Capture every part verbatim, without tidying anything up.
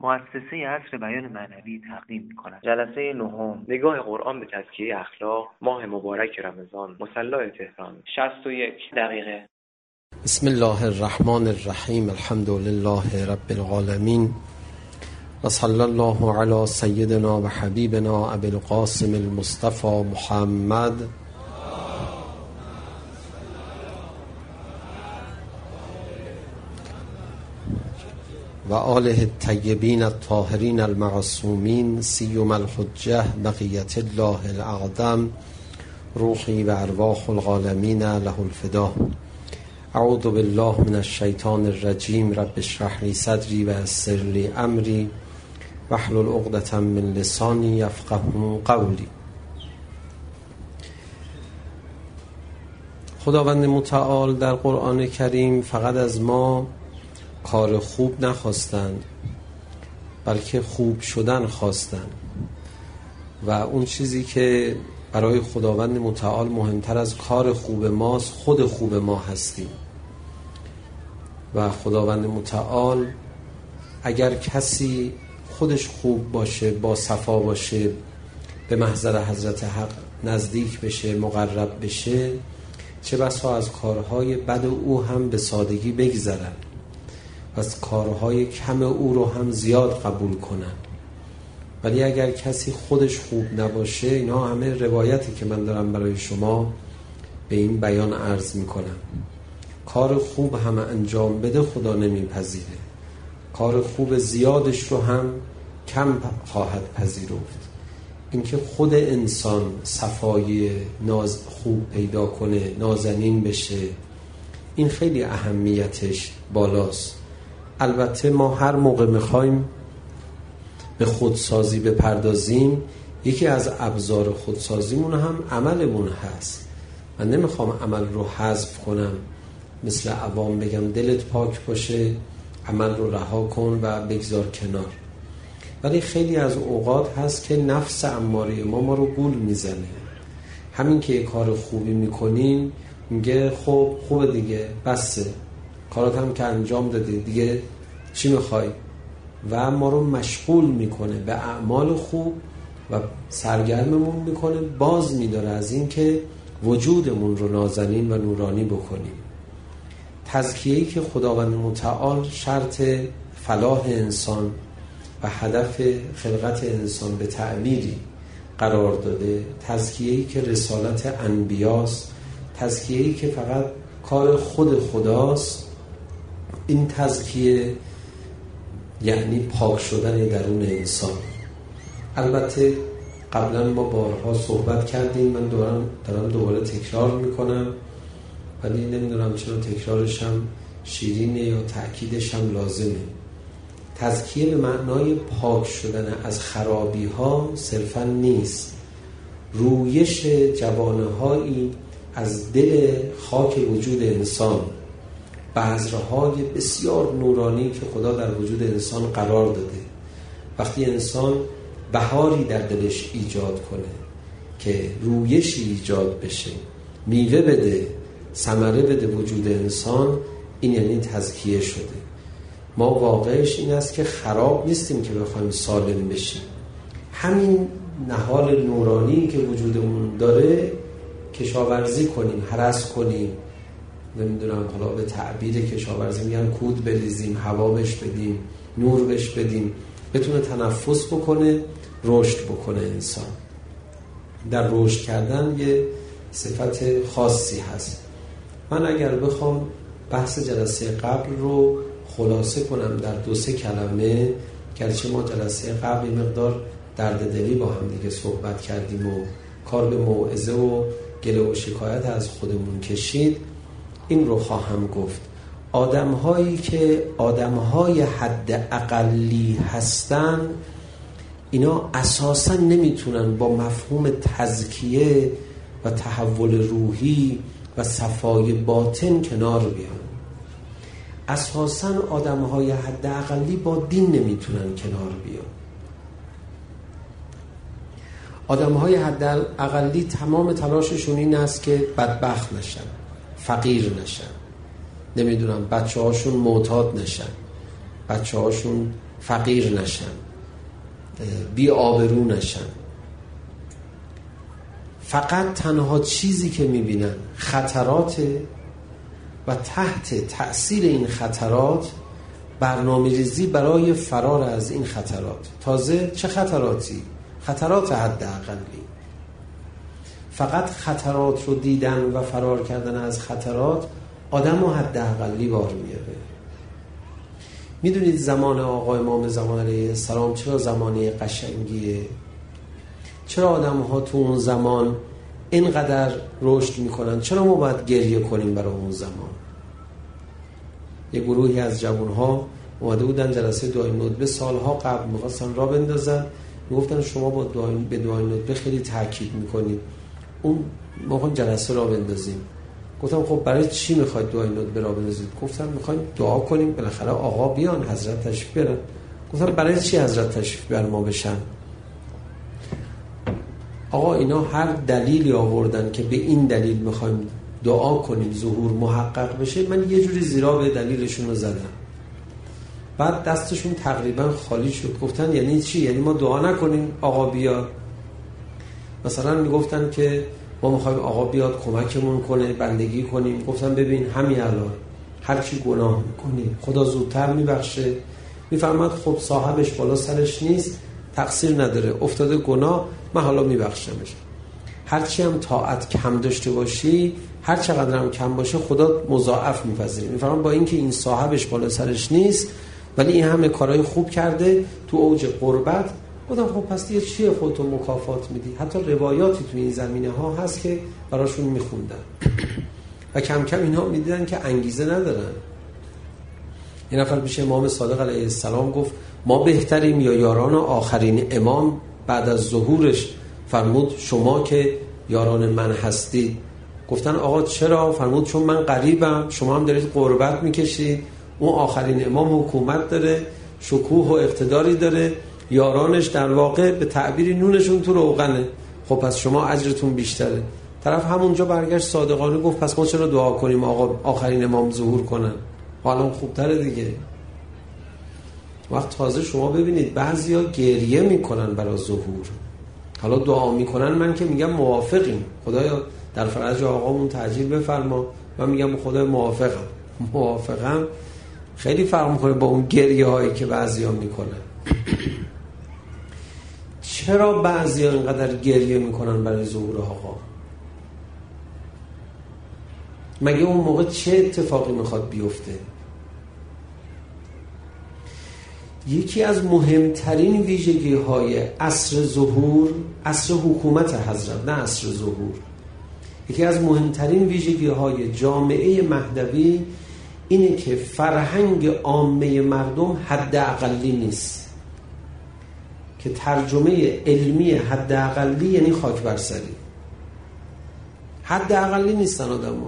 مؤسسه عصر بیان معنوی تقدیم می‌کند. جلسه نهم، نگاه قرآن به تزکیه اخلاق، ماه مبارک رمضان، مصلی تهران. شصت و یک دقیقه. بسم الله الرحمن الرحیم. الحمد لله رب العالمین و صلی الله علی سیدنا و حبیبنا ابی القاسم المصطفى محمد و آله الطیبین الطاهرین المعصومین سیما الحجة بقیة الله الاعظم روحی و ارواح العالمین له الفدا. اعوذ بالله من الشیطان الرجیم. رب اشرح لی صدری و یسر لی امری واحلل عقدة من لسانی یفقهوا قولی. خداوند متعال در قرآن کریم فقط از ما کار خوب نخواستند، بلکه خوب شدن خواستند و اون چیزی که برای خداوند متعال مهمتر از کار خوب ماست خود خوب ما هستیم. و خداوند متعال اگر کسی خودش خوب باشه، با صفا باشه، به محضر حضرت حق نزدیک بشه، مقرب بشه، چه بسا از کارهای بد او هم به سادگی بگذرن و از کارهای کم او رو هم زیاد قبول کنن. ولی اگر کسی خودش خوب نباشه، اینا همه روایتی که من دارم برای شما به این بیان عرض میکنم، کار خوب هم انجام بده خدا نمیپذیره، کار خوب زیادش رو هم کم خواهد پذیرفت. اینکه خود انسان صفای ناز خوب پیدا کنه، نازنین بشه، این خیلی اهمیتش بالاست. البته ما هر موقع میخوایم به خودسازی بپردازیم، یکی از ابزار خودسازیمون هم عملمون هست. من نمیخوام عمل رو حذف کنم، مثل عوام بگم دلت پاک باشه، عمل رو رها کن و بگذار کنار. ولی خیلی از اوقات هست که نفس اماره ما ما رو گول میزنه. همین که یک کار خوبی میکنیم میگه خب خوبه دیگه، بسه، کارات هم که انجام دادی دیگه چی میخوای، و ما رو مشغول میکنه به اعمال خوب و سرگرممون میکنه، باز میداره از این که وجودمون رو نازنین و نورانی بکنیم. تزکیه‌ای که خداوند متعال شرط فلاح انسان و هدف خلقت انسان به تعبیری قرار داده، تزکیه‌ای که رسالت انبیاست، تزکیه‌ای که فقط کار خود خداست، این تزکیه یعنی پاک شدن درون انسان. البته قبلا ما بارها صحبت کردیم، من دارم, دارم دوباره تکرار میکنم، ولی نمیدونم چرا تکرارش هم شیرینه یا تأکیدش هم لازمه. تزکیه به معنای پاک شدن از خرابی ها صرفا نیست، رویش جوانه هایی از دل خاک وجود انسان، بذرهای بسیار نورانی که خدا در وجود انسان قرار داده. وقتی انسان بهاری در دلش ایجاد کنه که رویشی ایجاد بشه، میوه بده، ثمره بده وجود انسان، این یعنی تزکیه شده. ما واقعش این است که خراب نیستیم که بخوایم سالم بشیم. همین نهال نورانی که وجودمون داره کشاورزی کنیم، هرس کنیم، نمیدونم حالا به تعبیر کشاورزی میگن کود بریزیم، هوا بهش بدیم، نور بهش بدیم، بتونه تنفس بکنه، رشد بکنه. انسان در رشد کردن یه صفت خاصی هست. من اگر بخوام بحث جلسه قبل رو خلاصه کنم در دو سه کلمه، گرچه ما جلسه قبل مقدار درد دلی با هم دیگه صحبت کردیم و کار به موعظه و گله و شکایت از خودمون کشید، این رو خواهم گفت. آدم‌هایی که آدم‌های حد اقلی هستن، اینا اساساً نمیتونن با مفهوم تزکیه و تحول روحی و صفای باطن کنار بیان. اساساً آدم‌های حد اقلی با دین نمیتونن کنار بیان. آدم‌های حد اقلی تمام تلاششون این است که بدبخت نشن، فقیر نشن، نمیدونم بچه هاشون معتاد نشن، بچه هاشون فقیر نشن، بی آبرو نشن. فقط تنها چیزی که میبینن خطرات و تحت تأثیر این خطرات برنامه ریزی برای فرار از این خطرات. تازه چه خطراتی؟ خطرات حداقلی. فقط خطرات رو دیدن و فرار کردن از خطرات آدم رو حداقلی بار میاره. میدونید زمان آقا امام زمان علیه السلام چرا زمانه قشنگیه؟ چرا آدم ها تو اون زمان اینقدر رشد میکنن؟ چرا ما باید گریه کنیم برای اون زمان؟ یه گروهی از جوان ها اومده بودن جلسه دعای ندبه سالها قبل میخواستن را بندازن، میگفتن شما با دعای به دعای ندبه خیلی تاکید میکنید، اون ما خواهیم جلسه را بندازیم. گفتم خب برای چی میخواید دعای ندبه را بندازید؟ گفتن میخوایم دعا کنیم بالاخره آقا بیان، حضرت تشریف بیارن. گفتم برای چی حضرت تشریف بیار ما بشن؟ آقا اینا هر دلیلی آوردن که به این دلیل میخوایم دعا کنیم ظهور محقق بشه، من یه جوری زیرا به دلیلشون رو زدم. بعد دستشون تقریبا خالی شد. گفتن یعنی چی؟ یعنی ما دعا نکنیم آقا بیاد؟ مثلا میگفتن که ما میخوایم آقا بیاد کمکمون کنه، بندگی کنیم. گفتم ببین همین الان هر چی گناه میکنیم خدا زودتر میبخشه، میفرماد خب صاحبش بالا سرش نیست، تقصیر نداره، افتاده گناه، من حالا میبخشمش. هرچی هم طاعت کم داشته باشی، هر چقدر هم کم باشه خدا مضاعف میپذیره. میفرمان با اینکه این صاحبش بالا سرش نیست ولی این همه کارهای خوب کرده تو اوج قربت. گفتم خب پس دیگه چیه خودتو مکافات میدی؟ حتی روایاتی تو این زمینه ها هست که براشون میخوندن و کم کم اینها میدیدن که انگیزه ندارن. یه نفر پیش امام صادق علیه السلام گفت ما بهتریم یا یاران آخرین امام بعد از ظهورش؟ فرمود شما که یاران من هستید. گفتن آقا چرا؟ فرمود چون من قریبم، شما هم دارید قربت میکشید، اون آخرین امام حکومت داره، شکوه و اقتداری داره، یارانش در واقع به تعبیری نونشون تو روغنه، خب پس شما اجرتون بیشتره. طرف همونجا برگشت صادقانه گفت پس ما چرا دعا کنیم آقا آخرین امام ظهور کنن؟ حالا خوبتره دیگه. وقت تازه شما ببینید بعضیا گریه میکنن برای ظهور، حالا دعا میکنن. من که میگم موافقیم، خدایا در فرج آقامون تعجیل بفرما. من میگم خدای موافقم. موافقم خیلی فرق میکنه با اون گریه هایی که بعضیا میکنن. چرا بعضیا اینقدر گریه میکنن برای ظهور آقا؟ مگه اون موقع چه اتفاقی میخواد بیفته؟ یکی از مهمترین ویژگی های عصر ظهور، عصر حکومت حضرت، نه عصر ظهور، یکی از مهمترین ویژگی های جامعه مهدوی اینه که فرهنگ عامه مردم حداقلی نیست، که ترجمه علمی حداقلی یعنی خاک بر سری. حداقلی نیستن آدم‌ها.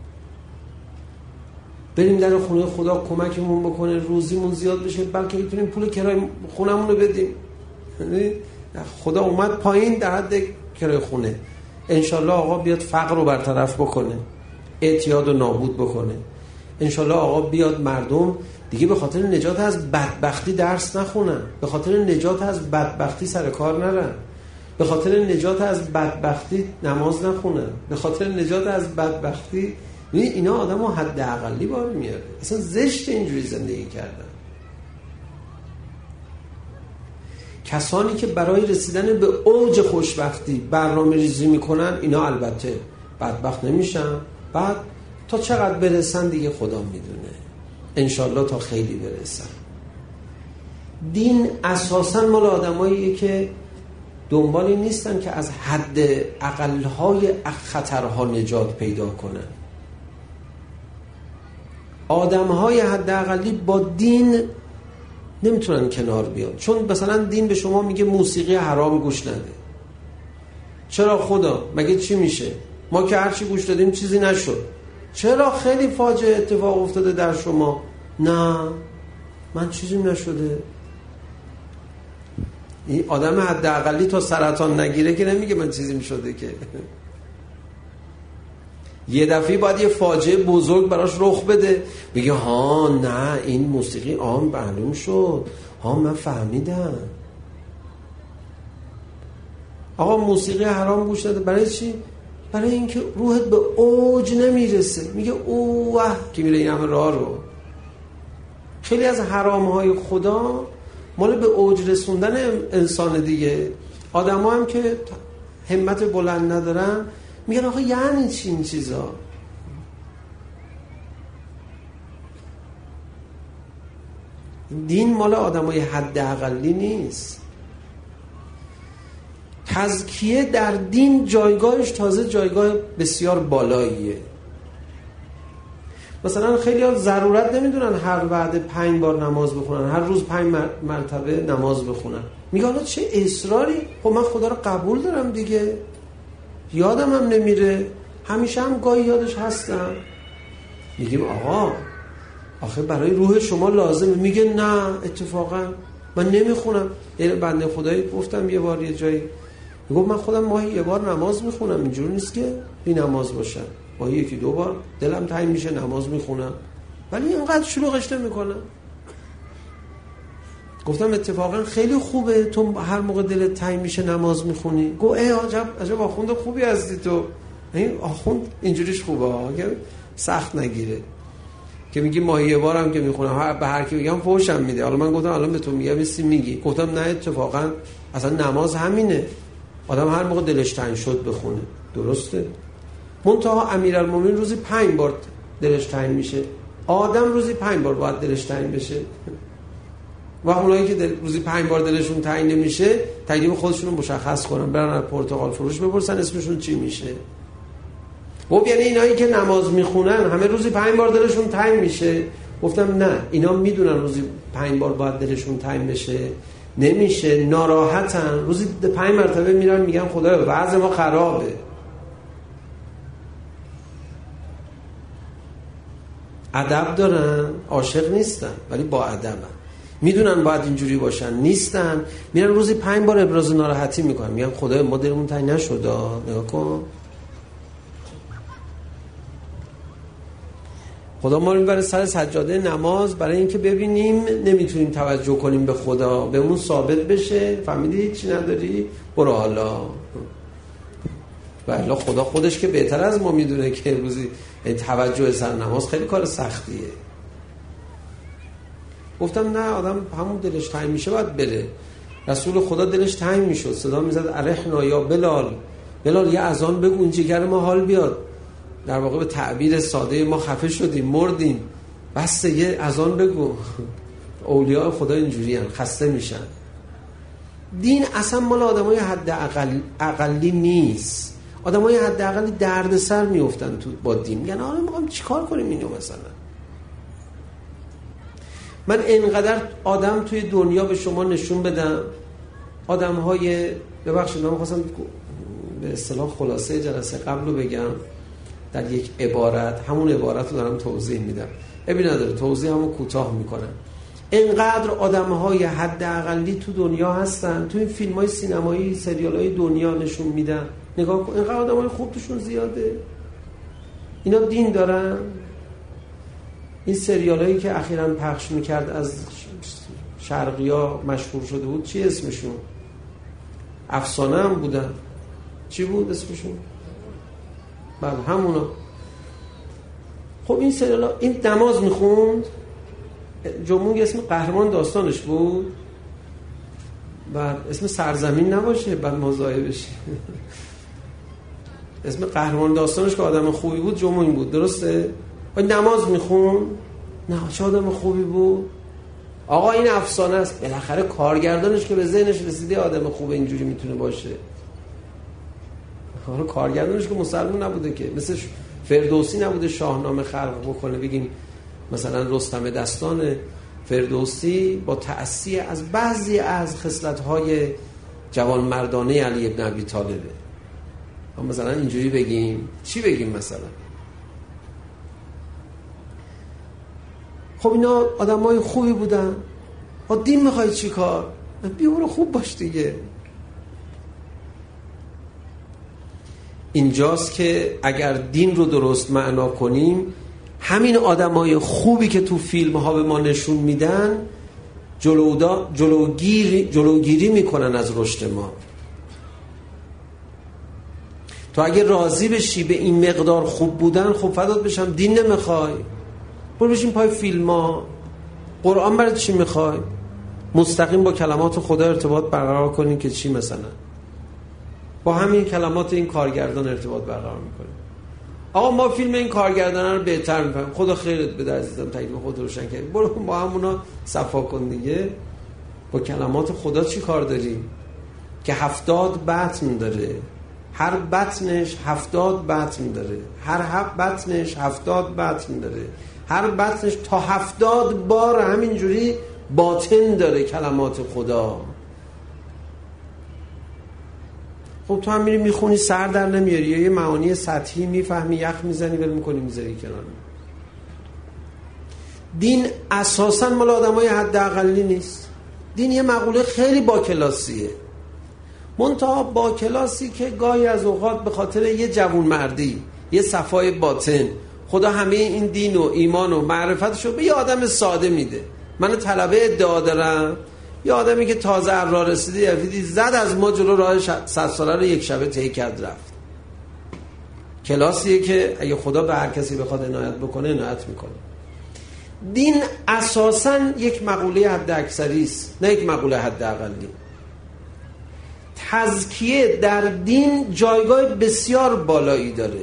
بریم در خونه خدا کمکمون بکنه روزیمون زیاد بشه بلکه بتونیم پول کرایه خونمون رو بدیم. خدا اومد پایین در حد کرایه خونه، انشالله آقا بیاد فقر رو برطرف بکنه، اعتیاد رو نابود بکنه. انشالله آقا بیاد مردم دیگه به خاطر نجات از بدبختی درس نخونن، به خاطر نجات از بدبختی سر کار نرن، به خاطر نجات از بدبختی نماز نخونن، به خاطر نجات از بدبختی. اینا آدم ها حداقلی بار میاره. اصلا زشت اینجوری زندگی کردن. کسانی که برای رسیدن به اوج خوشبختی برنامه ریزی میکنن اینا البته بدبخت نمیشن، بعد تا چقدر برسن دیگه خدا میدونه، انشالله تا خیلی برسن. دین اساساً مال آدماییه که دنبالی نیستن که از حد اقلهای خطرها نجات پیدا کنن. آدمهای حداقلی با دین نمیتونن کنار بیان، چون مثلا دین به شما میگه موسیقی حرام گوش نده. چرا خدا؟ مگه چی میشه؟ ما که هرچی گوش دادیم چیزی نشد. چرا خیلی فاجعه اتفاق افتاده در شما؟ نه من چیزی نشده. این آدم حداقلی تا سرطان نگیره که نمیگه من چیزی میشده که. یه دفعه باید یه فاجعه بزرگ براش رخ بده بگه ها نه این موسیقی عام معلوم شد ها من فهمیدم. آقا موسیقی حرام گوش نده. برای چی؟ برای اینکه روحت به اوج نمیرسه. میگه اوه که میره این همه راه رو. خیلی از حرامهای خدا مال به اوج رسوندن انسان دیگه. آدم ها هم که همت بلند ندارن میگن آقا یعنی چی این چیزا؟ دین مال آدم های حد اقلی نیست. تزکیه در دین جایگاهش تازه جایگاه بسیار بالاییه. مثلا خیلی ها ضرورت نمیدونن هر وعده پنج بار نماز بخونن، هر روز پنج مرتبه نماز بخونن. میگه حالا چه اصراری؟ خب من خدا رو قبول دارم دیگه، یادم هم نمیره، همیشه هم گاهی یادش هستم. میگیم آقا آخه برای روح شما لازمه. میگه نه اتفاقا من نمیخونم. یه بنده خدایی گفتم یه بار یه جایی، میگه من خودم ماهی یه بار نماز میخونم، اینجوری نیست که بی نماز باشم، ماهی یکی دو بار دلم تنگ میشه نماز میخونم، ولی اینقدر شلوغش نمیکنم. گفتم اتفاقا خیلی خوبه تو هر موقع دلت تنگ میشه نماز میخونی. گو ای عجب عجب آخوند خوبی هستی تو. این آخوند اینجوریش خوبه که سخت نگیره، که میگی ماهی یه بارم که میخونم به هر کی میگم فوشم میده. حالا من گفتم الان به تو میگم چی میگی؟ گفتم نه اتفاقا اصلا نماز همینه، آدم هر موقع دلش تنگ شد بخونه. درسته؟ منتها امیرالمومنین روزی پنج بار دلش تنگ میشه، آدم روزی پنج بار باید دلش تنگ بشه. و اونایی که دل... روزی پنج بار دلشون تنگ نمیشه تکلیف خودشون رو مشخص کنن، برن از پرتقال فروش بپرسن اسمشون چی میشه. خب یعنی اینایی که نماز میخونن همه روزی پنج بار دلشون تنگ میشه؟ گفتم نه، اینا میدونن روزی پنج بار باید دلشون تنگ بشه، نمیشه، ناراحتن، روزی پنج مرتبه میرن میگن خدایا وضع ما خرابه. ادب دارن، عاشق نیستن ولی با ادبن، میدونن باید اینجوری باشن، نیستن، میرن روزی پنج بار ابراز ناراحتی میکنن، میگن خدایا ما دلمون تنگ نشد. نگاه کن خدا ما رو میبره سر سجاده نماز برای اینکه ببینیم نمیتونیم توجه کنیم به خدا، بهمون ثابت بشه فهمیدی چی نداری برو حالا. والا خدا خودش که بهتر از ما میدونه که روزی توجه سر نماز خیلی کار سختیه. گفتم نه، آدم همون دلش تنگ میشه باید بره. رسول خدا دلش تنگ میشد، صدا میزد ارحنا یا بلال، بلال یه اذان بگو این جگر ما حال بیاد. در واقع به تعبیر ساده ما خفه شدیم مردیم، بس یه اذان بگو. اولیاء خدا اینجوری هن، خسته میشن. دین اصلا مال آدمای حد اقل اقلی نیست. آدمای حد اقلی درد سر میافتن تو با دین، میگن آره میخوام چیکار کنیم اینو. مثلا من اینقدر آدم توی دنیا به شما نشون بدم، آدم‌های ببخشید من می‌خواستم به اصطلاح خلاصه جلسه قبل رو بگم در یک عبارت، همون عبارت رو دارم توضیح میدم، ابی نداره توضیح همون کوتاه میکنم. اینقدر آدم‌های حد اقلی تو دنیا هستن، تو این فیلم‌های سینمایی سریال‌های دنیا نشون میدن، نگاه کن اینقدر آدم‌های خوب توشون زیاده. اینا دین دارن؟ این سریالایی که اخیراً پخش میکرد از شرقیا مشهور شده بود چی اسمشون؟ افسانه هم بودن، چی بود اسمشون؟ بله همونا. خب این سریالا، این نماز میخوند، جمعون اسم قهرمان داستانش بود، بعد اسم سرزمین نباشه بعد مزایه بشه. اسم قهرمان داستانش که آدم خوبی بود جمعون بود، درسته؟ و نماز میخون، نه چه آدم خوبی بود. آقا این افسانه است، بالاخره کارگردانش که به ذهنش رسیده آدم خوب اینجوری میتونه باشه. حالا کارگردانش که مسلمان نبوده که، مثل فردوسی نبوده شاهنامه خلق بکنه بگیم مثلا رستم دستان فردوسی با تأثیر از بعضی از خصلت‌های جوانمردانه علی ابن ابی طالبه. مثلا اینجوری بگیم چی بگیم مثلا؟ خب اینا آدمای خوبی بودن. با دین میخوای چی کار؟ بیا برو خوب باش دیگه. اینجاست که اگر دین رو درست معنا کنیم، همین آدمای خوبی که تو فیلم ها به ما نشون میدن جلودا جلوگیری جلوگیری میکنن از رشد ما. تو اگه راضی بشی به این مقدار خوب بودن، خب فدات بشم، دین نمیخوای، برو بشین پای فیلم ها. قرآن برای چی میخوای؟ مستقیم با کلمات خدا ارتباط برقرار کنین که چی؟ مثلا با همین کلمات این کارگردان ارتباط برقرار میکنین. آقا ما فیلم این کارگردان رو بهتر میفهمیم، خدا خیرت بده عزیزم، تکلیف خود روشن کردی، برو با همونا صفا کن دیگه. با کلمات خدا چی کار داری که هفتاد بطن داره، هر بطنش هفتاد بطن داره، هر هفت بطنش هفتاد بطن داره، هر بطنش تا هفتاد بار همینجوری باطن داره کلمات خدا. خب تو هم میری میخونی سر در نمیاری، یا یه معانی سطحی میفهمی، یخ میزنی ول میکنی میذاری کنار. دین اساسا مال آدمای حداقلی نیست. دین یه مقوله خیلی با کلاسیه، منتها با کلاسی که گاهی از اوقات به خاطر یه جوون مردی، یه صفای باطن، خدا همه این دین و ایمان و معرفتشو به یه آدم ساده میده. من طلبه ادعا دارم، یه آدمی که تازه راه رسیده یفیدی زد از ما جلو راه صد ساله رو یک شبه طی کرد رفت. کلاسیه که اگه خدا به هر کسی بخواد عنایت بکنه عنایت میکنه. دین اساساً یک مقوله حد اکثری است، نه یک مقوله حد اقلی. تزکیه در دین جایگاه بسیار بالایی داره.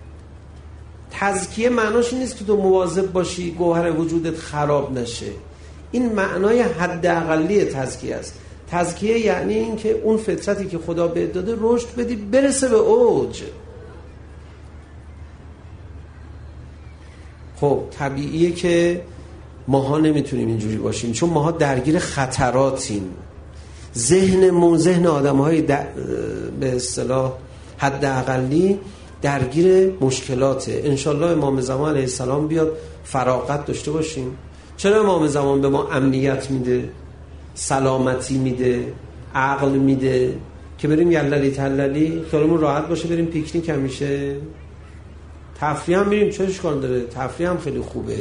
تزکیه معناش این نیست که تو مواظب باشی گوهر وجودت خراب نشه. این معنای حداقلی تزکیه است. تزکیه یعنی این که اون فطرتی که خدا بهت داده رشد بدی، برسه به اوج. خب طبیعیه که ماها نمیتونیم اینجوری باشیم، چون ماها درگیر خطراتیم. ذهنمون، ذهن آدم‌های به اصطلاح حداقلی درگیر مشکلاته. انشالله امام زمان علیه السلام بیاد فراغت داشته باشیم. چرا امام زمان به ما امنیت میده، سلامتی میده، عقل میده که بریم یللی تللی خیالمون راحت باشه، بریم پیکنیک همیشه، تفریح هم میریم، چه اشکال داره، تفریح هم خیلی خوبه.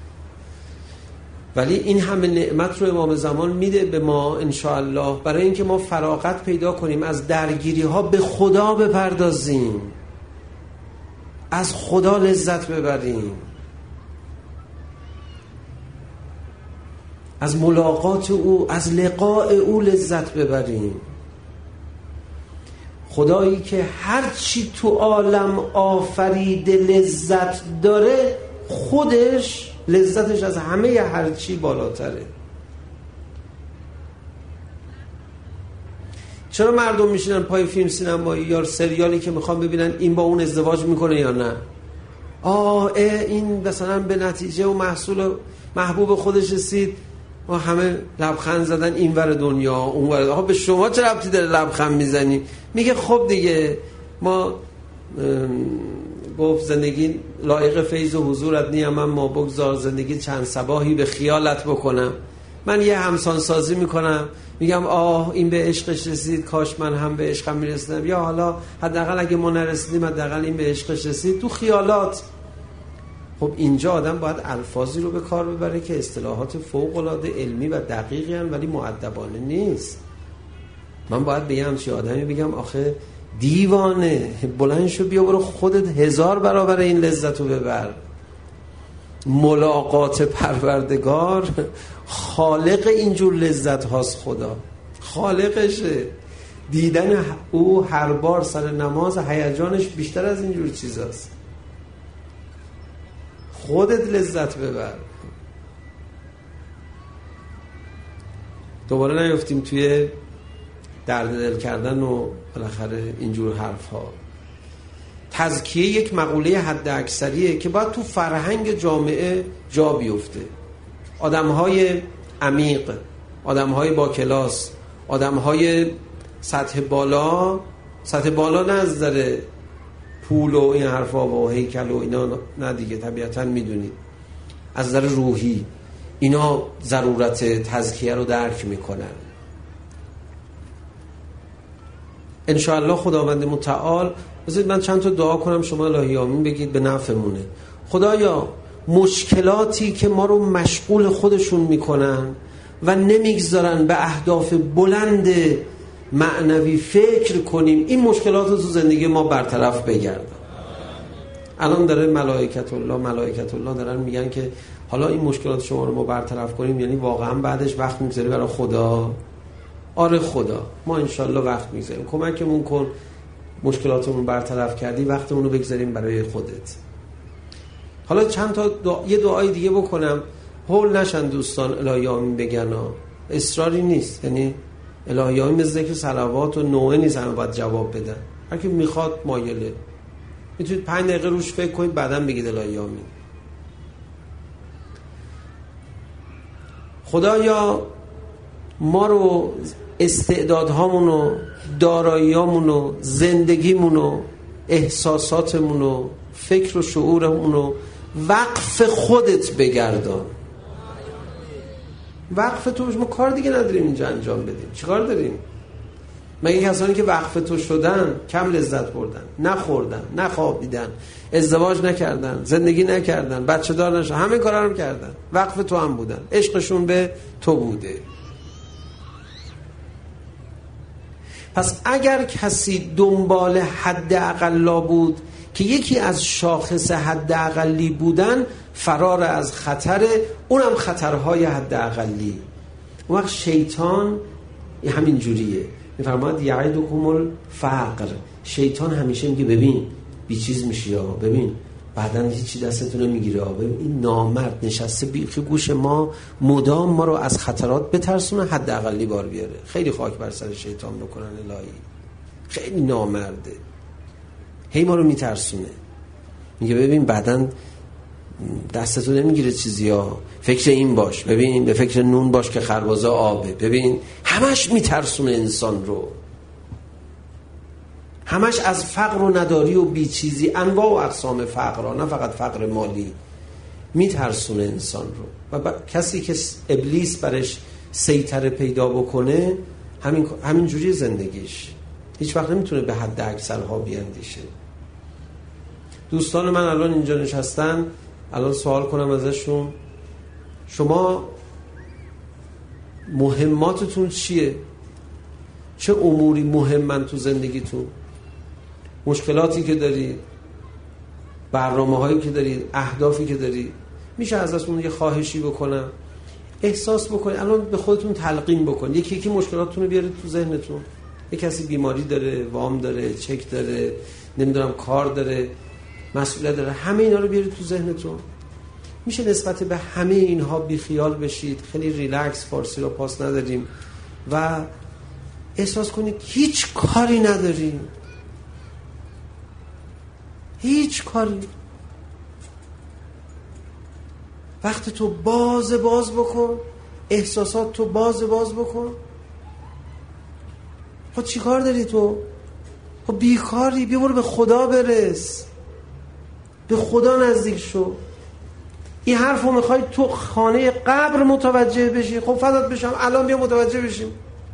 ولی این همه نعمت رو امام زمان میده به ما انشاءالله برای اینکه ما فراغت پیدا کنیم، از درگیری ها به خدا بپردازیم، از خدا لذت ببریم، از ملاقات او، از لقاء او لذت ببریم. خدایی که هر چی تو عالم آفریده لذت داره، خودش لذتش از همه هر چی بالاتره. چرا مردم میشینن پای فیلم سینمایی یا سریالی که میخوان ببینن این با اون ازدواج میکنه یا نه؟ آه این مثلا به نتیجه و محصول محبوب خودش رسید، ما همه لبخند زدن این ور دنیا اون ور. آها به شما چه ربطی داره لبخند میزنی؟ میگه خب دیگه ما گفت زندگی لایق فیض و حضورت نیم، من ما بگذار زندگی چند صباحی به خیالت بکنم. من یه همسان سازی میکنم، میگم آه این به عشقش رسید، کاش من هم به عشقم میرسیدم، یا حالا حداقل اگه ما نرسیدیم حداقل این به عشقش رسید، تو خیالات. خب اینجا آدم باید الفاظی رو به کار ببره که اصطلاحات فوق العاده علمی و دقیقی هستند ولی مؤدبانه نیست. من باید به یه همچین آدمی بگم آخه دیوانه، بلند شو بیا برو خودت هزار برابر این لذت رو ببر. ملاقات پروردگار خالق اینجور لذت هاست، خدا خالقشه. دیدن او هر بار سر نماز هیجانش بیشتر از اینجور چیزاست. خودت لذت ببر. دوباره نیفتیم توی درد دل کردن و بالاخره اینجور حرف ها. تزکیه یک مقوله حد اکثریه که باید تو فرهنگ جامعه جا بیفته. آدم های عمیق، آدم های با کلاس، آدم های سطح بالا، سطح بالا نه از نظر پول و این حرفا و هیکل و اینا نه دیگه، طبیعتا میدونید از نظر روحی اینا ضرورت تزکیه رو درک میکنن. انشاءالله خداوند متعال، بذارید من چند تا دعا کنم شما الهی آمین بگید به نفعمونه. خدایا مشکلاتی که ما رو مشغول خودشون میکنن و نمیگذارن به اهداف بلند معنوی فکر کنیم، این مشکلات رو تو زندگی ما برطرف بگردن. الان داره ملائکت الله ملائکت الله دارن میگن که حالا این مشکلات شما رو ما برطرف کنیم، یعنی واقعا بعدش وقت میگذاری برای خدا؟ آره خدا، ما انشالله وقت میگذاریم، کمکمون کن مشکلاتمون برطرف کردی، وقتمون رو بگذاریم برای خودت. حالا چند تا دعا... یه دعای دیگه بکنم، هول نشن دوستان الهی آمین بگن ها. اصراری نیست، یعنی الهی آمین مثل ذکر صلوات و نوعه نیست همه باید جواب بدن، هر کی میخواد مایله میتونید پنج دقیقه روش فکر کنید بعداً بگید الهی آمین. خدایا ما رو استعدادهامونو، داراییامونو، زندگیمونو، احساساتمونو، فکر و شعورمونو وقف خودت بگردان. وقف تو، ما کار دیگه نداریم اینجا انجام بدیم. چیکار داریم؟ مگه کسانی که وقف تو شدن کم لذت بردن، نخوردن، نخوابیدن، ازدواج نکردن، زندگی نکردن، بچه دار نشدن، همه کارا رو کردن، وقف تو هم بودن، عشقشون به تو بوده. پس اگر کسی دنبال حد اقلا بود که یکی از شاخص حد اقلی بودن فرار از خطره، اونم خطرهای حد اقلی. اون وقت شیطان همین جوریه، میفرماد یعدکم الفقر. شیطان همیشه میگه ببین بی چیز میشی یا ببین بعدن هیچی دستتون رو میگیره، ببین این نامرد نشسته بیخی گوش ما مدام ما رو از خطرات بترسونه، حد اقلی بار بیاره. خیلی خاک بر سر شیطان بکنن الهی، خیلی نامرده، هی ما رو میترسونه، میگه ببین بعدن دستتو نمیگیره چیزی ها، فکر این باش، ببین به فکر نون باش که خربازه آبه، ببین همش میترسونه انسان رو، همش از فقر و نداری و بیچیزی، انواع و اقسام فقر، نه فقط فقر مالی، میترسونه انسان رو. و با... کسی که ابلیس برش سیطره پیدا بکنه همین همین جوری زندگیش هیچ وقت نمیتونه به حد اکثرها بیاندیشه. دوستان من الان اینجا نشستن، الان سوال کنم ازشون شما مهماتتون چیه؟ چه اموری مهمن تو زندگیتون؟ مشکلاتی که دارید، برنامه هایی که دارید، اهدافی که دارید، میشه ازتون یه خواهشی بکنم؟ احساس بکنید، الان به خودتون تلقین بکنید، یکی یکی مشکلاتتون رو بیارید تو ذهنتون. یه کسی بیماری داره، وام داره، چک داره، نمیدونم کار داره، مسئولیت داره، همه اینا رو بیارید تو ذهنتون. میشه نسبت به همه اینها بیخیال بشید، خیلی ریلکس، فارسی رو پاس نداریم، و احساس کنید هیچ کاری نداریم، هیچ کاری. وقت تو باز باز بکن، احساسات تو باز باز بکن. خب چی کار داری تو؟ خب بیکاری، بیا برو به خدا برس، به خدا نزدیک شو. این حرف رو میخوای تو خانه قبر متوجه بشی، خب فدات بشم الان بیا متوجه بشیم.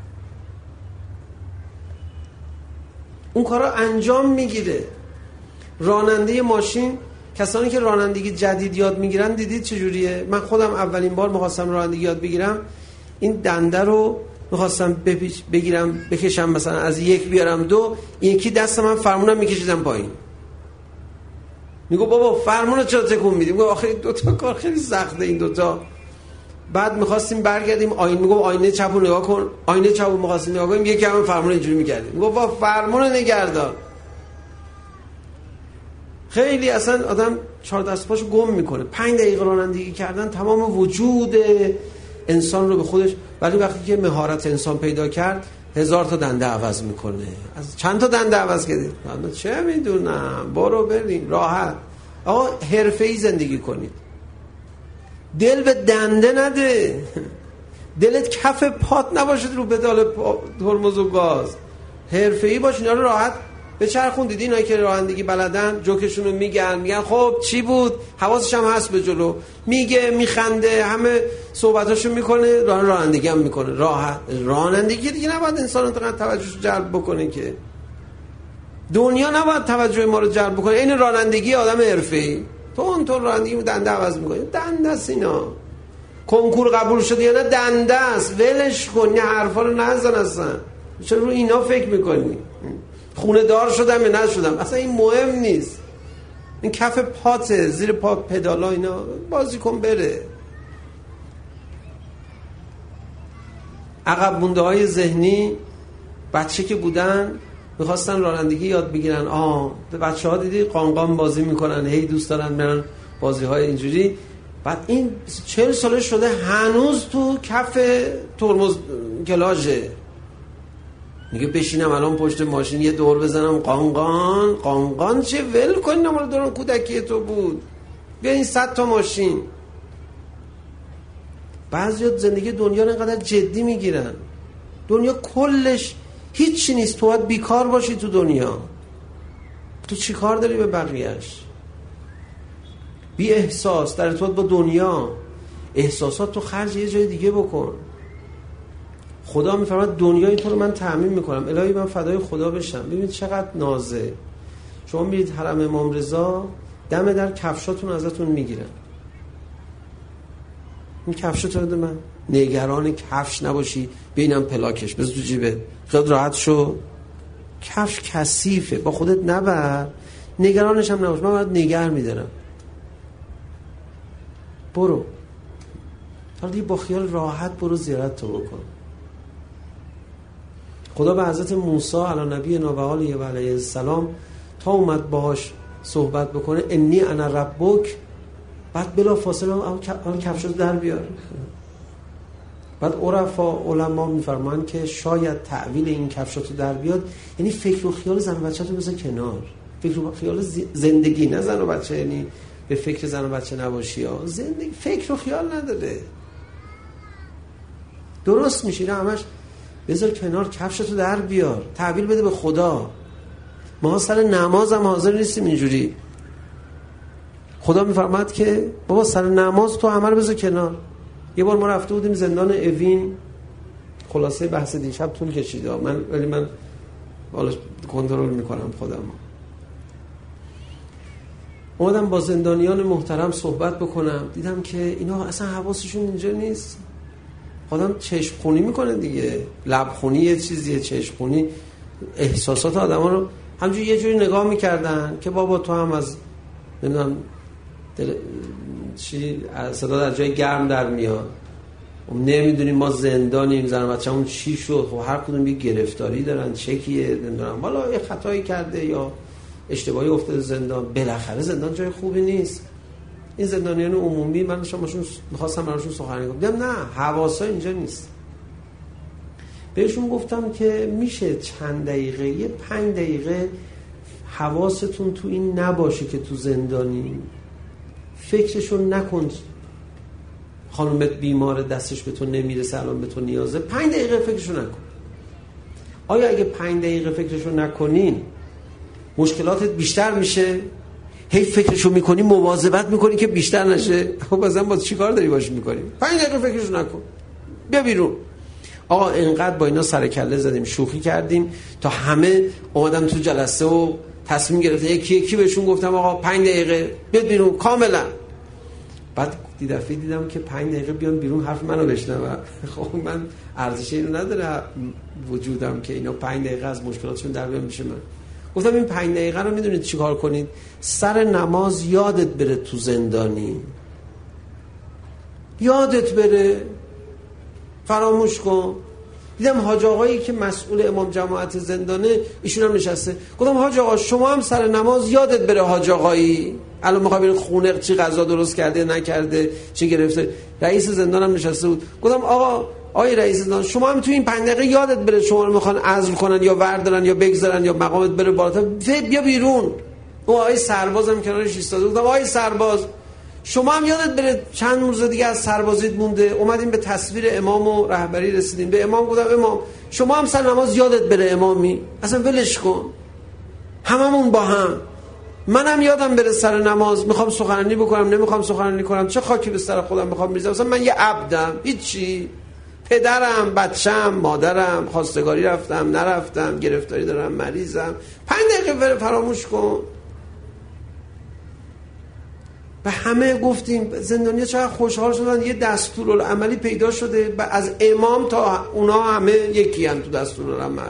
اون کارا انجام میگیره. راننده ماشین، کسانی که رانندگی جدید یاد میگیرن دیدید چجوریه؟ من خودم اولین بار میخواستم رانندگی یاد بگیرم، این دنده رو میخواستم بگیرم بکشم، مثلا از یک بیارم دو، یکی دست من فرمونم میکشیدم پایین. میگو بابا فرمونو چرا تکون میدی؟ میگو آخه دو تا کار خیلی سخته این دوتا. بعد میخواستیم برگردیم آینه، میگم آینه چپو نگاه کن، آینه چپو میخواستیم نگاه کنیم، یکی هم فرمون اینجوری میکردیم. میگو بابا فرمونو نگردار. خیلی اصلا آدم چهار دست پاشو گم میکنه. پنج دقیقه رانندگی کردن تمام وجود انسان رو به خودش، ولی وقتی که مهارت انسان پیدا کرد هزار تا دنده عوض میکنه. از چند تا دنده عوض کردید؟ من چه میدونم، برو بریم راحت. آقا حرفه‌ای زندگی کنید، دل به دنده نده، دلت کف پات نباشه رو پدال ترمز و گاز، حرفه‌ای باش. اینا رو راحت بچرخون. دیدی اینا که رانندگی بلدن جوکشون رو میگن، میگن خب چی بود، حواسش هم هست به جلو، میگه میخنده، همه صحبتاشو میکنه، راه رانندگی هم میکنه راحت. رانندگی دیگه نباید انسان انتقدر توجهش جلب بکنه که، دنیا نباید توجه ما رو جلب بکنه. این رانندگی آدم حرفه‌ای، تو اون تو رانندگی دنده عوض میکنه، دنده است اینا. کنکور قبول شده یا نه دنده است، ولش کن، این حرفا رو نزن اصلا. چرا رو اینا فکر میکنی؟ خونه دار شدم یا نشدم اصلا این مهم نیست. این کف پاته، زیر پا پدالا، اینا بازی کن بره. عقب مونده های ذهنی بچه که بودن میخواستن رانندگی یاد بگیرن، آه به بچه ها دیدی قانقان بازی میکنن، هی دوست دارن برن بازی های اینجوری. بعد این چهل ساله شده هنوز تو کف ترمز کلاژه، میگه بشینم الان پشت ماشین یه دور بزنم قانقان. قانقان چه؟ ول کنین امال دوران کودکی تو بود، بیا این صد تا ماشین. بعضیات زندگی دنیا رو اینقدر جدی میگیرن، دنیا کلش هیچی نیست، تو باید بیکار باشی تو دنیا. تو چی کار داری به بقیهش؟ بی احساس در ارتباط با دنیا، احساسات تو خرج یه جای دیگه بکن. خدا میفرماد دنیا اینطور من تأمین میکنم، الهی من فدای خدا بشم. ببینید چقدر نازه. شما میرید حرم امام رضا، دم در کفشاتون ازتون میگیرن. این کفشاتو بده من، نگران کفش نباشی، ببینم پلاکش بذار تو جیبت، خیال راحت شو. کفش کثیفه، با خودت نبر، نگرانش هم نباش، من باید نگر میدارم. برو حالا دیگه با خیال راحت برو زیارت تو بکن. خدا به حضرت موسی علی نبی نوآله و علیه السلام تا اومد باهاش صحبت بکنه، انی انا ربک، بعد بلا فاصله آن کفشو در بیار. بعد عرفا علما میفرمان که شاید تعویل این کفشاتو در بیاد یعنی فکر و خیال زن و بچه‌تو بذار کنار. فکر و خیال زندگی، نه زن و بچه، یعنی به فکر زن و بچه نباشی ها. زندگی فکر و خیال نداره، درست میشینه همش. بذار کنار، کفشتو در بیار، تحویل بده به خدا. ما سر نماز هم حاضر نیستیم اینجوری. خدا میفرماد که بابا سر نماز تو عمل بذار کنار. یه بار ما رفته بودیم زندان اوین، خلاصه بحث دیشب طول کشید من، ولی من حالا کنترل میکنم خودم. اومدم با زندانیان محترم صحبت بکنم، دیدم که اینا اصلا حواسشون اینجا نیست. آدم چشم خونی میکنه دیگه، لب خونی یه چیزیه، چشم خونی احساسات آدم ها رو همجوری یه جوری نگاه میکردن که بابا تو هم از نمیدونم دل... چی صدا در جای گرم در میاد، نمیدونیم ما زندانیم، زن و بچه‌مون چی شد. خب هر کدوم یه گرفتاری دارن، چکیه، نمیدونم والا یه خطایی کرده یا اشتباهی افتاده زندان. بالاخره زندان جای خوبی نیست. این زندانیان عمومی من شماشون می‌خواستم براشون سخنرانی کنم، دیدم نه، حواسا اینجا نیست. بهشون گفتم که میشه چند دقیقه، یه پنج دقیقه حواستون تو این نباشه که تو زندانی، فکرشون نکن خانومت بیماره دستش به تو نمیرسه الان به تو نیازه، پنج دقیقه فکرشو نکن. آیا اگه پنج دقیقه فکرشو نکنین مشکلاتت بیشتر میشه؟ هی فکرشو میکنی، مواظبت میکنی که بیشتر نشه. خب بازم باز چی کار داری باش میکنیم؟ پنج دقیقه فکرشو نکن، بیا بیرون. آقا اینقدر با اینا سر کله زدیم، شوخی کردیم تا همه اومدن تو جلسه و تصمیم گرفتن. یکی یکی بهشون گفتم آقا پنج دقیقه بیاد بیرون کاملا. بعد دیدفعه دیدم که پنج دقیقه بیان بیرون حرف منو بشنون. خب من ارزش اینو نداره وجودم که اینا پنج دقیقه از مشکلاتشون در بیان میشه. من گفتم این پنج دقیقه رو میدونید چیکار کنید؟ سر نماز یادت بره تو زندانی، یادت بره، فراموش کن. دیدم حاج آقایی که مسئول امام جماعت زندانه، ایشون هم نشسته. گفتم حاج آقا شما هم سر نماز یادت بره، حاج آقایی الان میخوای برید خونه چی غذا درست کرده نکرده چی گرفته. رئیس زندان هم نشسته بود. گفتم آقا آقای رئیس زندان شما هم تو این پنج دقیقه یادت بره شما رو میخوان عزل کنن یا وردارن یا بگذارن یا مقامت بره بالاتر، بیا بیرون. اون آقای سربازم کنارش ایستاده. گفتم آقای سرباز شما هم یادت بره چند روز دیگه از سربازیت مونده، اومدیم به تصویر امام و رهبری رسیدیم. به امام گفتم امام شما هم سر نماز یادت بره، امامی اصلا ولش کن، هممون با هم، منم یادم بره سر نماز، میخوام سخنرانی بکنم نمیخوام سخنرانی کنم، چه خاکی به سر خودم میخوام بریزم، مثلا من یه عبدم، هیچی، پدرم، بچم، مادرم، خواستگاری رفتم نرفتم، گرفتاری دارم، مریضم، پنج دقیقه فراموش کن. به همه گفتیم. زندانیا چقدر خوشحال شدن یه دستورالعملی پیدا شده و از امام تا اونا همه یکی ان تو دستورالعمل.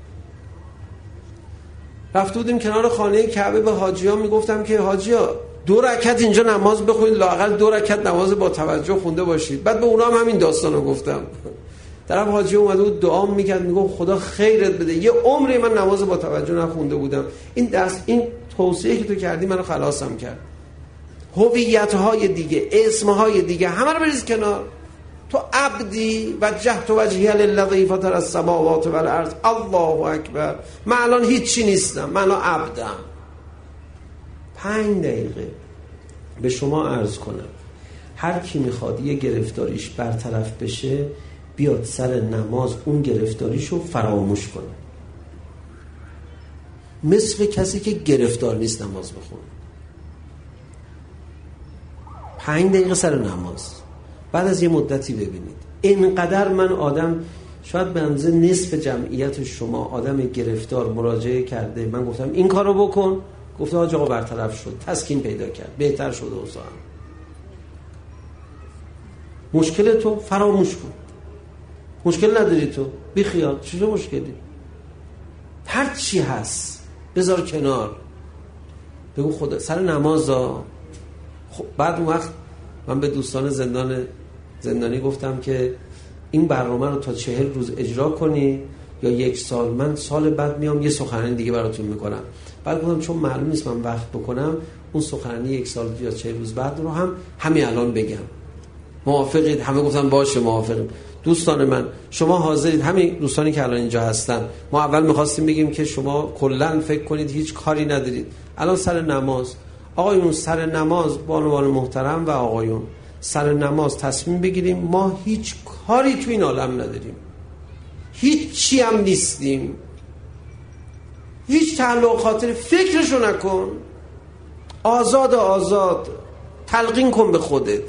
رفته بودیم کنار خانه کعبه، به حاجی‌ها میگفتم که حاجی‌ها دو رکعت اینجا نماز بخونید، لااقل دو رکعت نماز با توجه خونده باشید. بعد به اونا هم همین داستانو گفتم. طرف حاجی اومده بود دعا میکرد، میگفت خدا خیرت بده، یه عمری من نماز با توجه نخونده بودم. این دست این توصیه که تو کردی منو خلاصم کرد. هویت‌های دیگه، اسم‌های دیگه همه رو بریز کنار. تو عبدی وجهت وجهی للذی فطر السماوات والارض. الله اکبر. من الان هیچی نیستم، من الان عبدم. پنج دقیقه به شما عرض کنم، هر کی میخواد یه گرفتاریش برطرف بشه بیاد سر نماز اون گرفتاریشو فراموش کنه، مثل کسی که گرفتار نیست نماز بخونه. پنج دقیقه سر نماز. بعد از یه مدتی ببینید اینقدر من آدم، شاید به اندازه نصف جمعیت شما آدم گرفتار مراجعه کرده، من گفتم این کارو بکن، گفته حاج آقا برطرف شد، تسکین پیدا کرد، بهتر شده اوضاع. مشکل تو فراموش کن. مشکل نداری تو بی خیال. چه مشکلی؟ هر چی هست بذار کنار، بگو خدا سر نمازا. خب بعد اون وقت من به دوستان زندان زندانی گفتم که این برنامه رو تا چهل روز اجرا کنی یا یک سال، من سال بعد میام یه سخنرانی دیگه براتون میکنم. بعد گفتم چون معلوم نیست من وقت بکنم، اون سخنرانی یک سال یا چهل روز بعد رو هم همین الان بگم. موافقید؟ همه گفتن باشه موافقیم. دوستان من شما حاضرید؟ همین دوستانی که الان اینجا هستن، ما اول میخواستیم بگیم که شما کلا فکر کنید هیچ کاری ندارید. الان سر نماز، آقایون سر نماز، بانوان محترم و آقایون سر نماز تصمیم بگیریم ما هیچ کاری تو این عالم نداریم، هیچی هم نیستیم، هیچ تعلق خاطر فکرشو نکن، آزاد آزاد تلقین کن به خودت.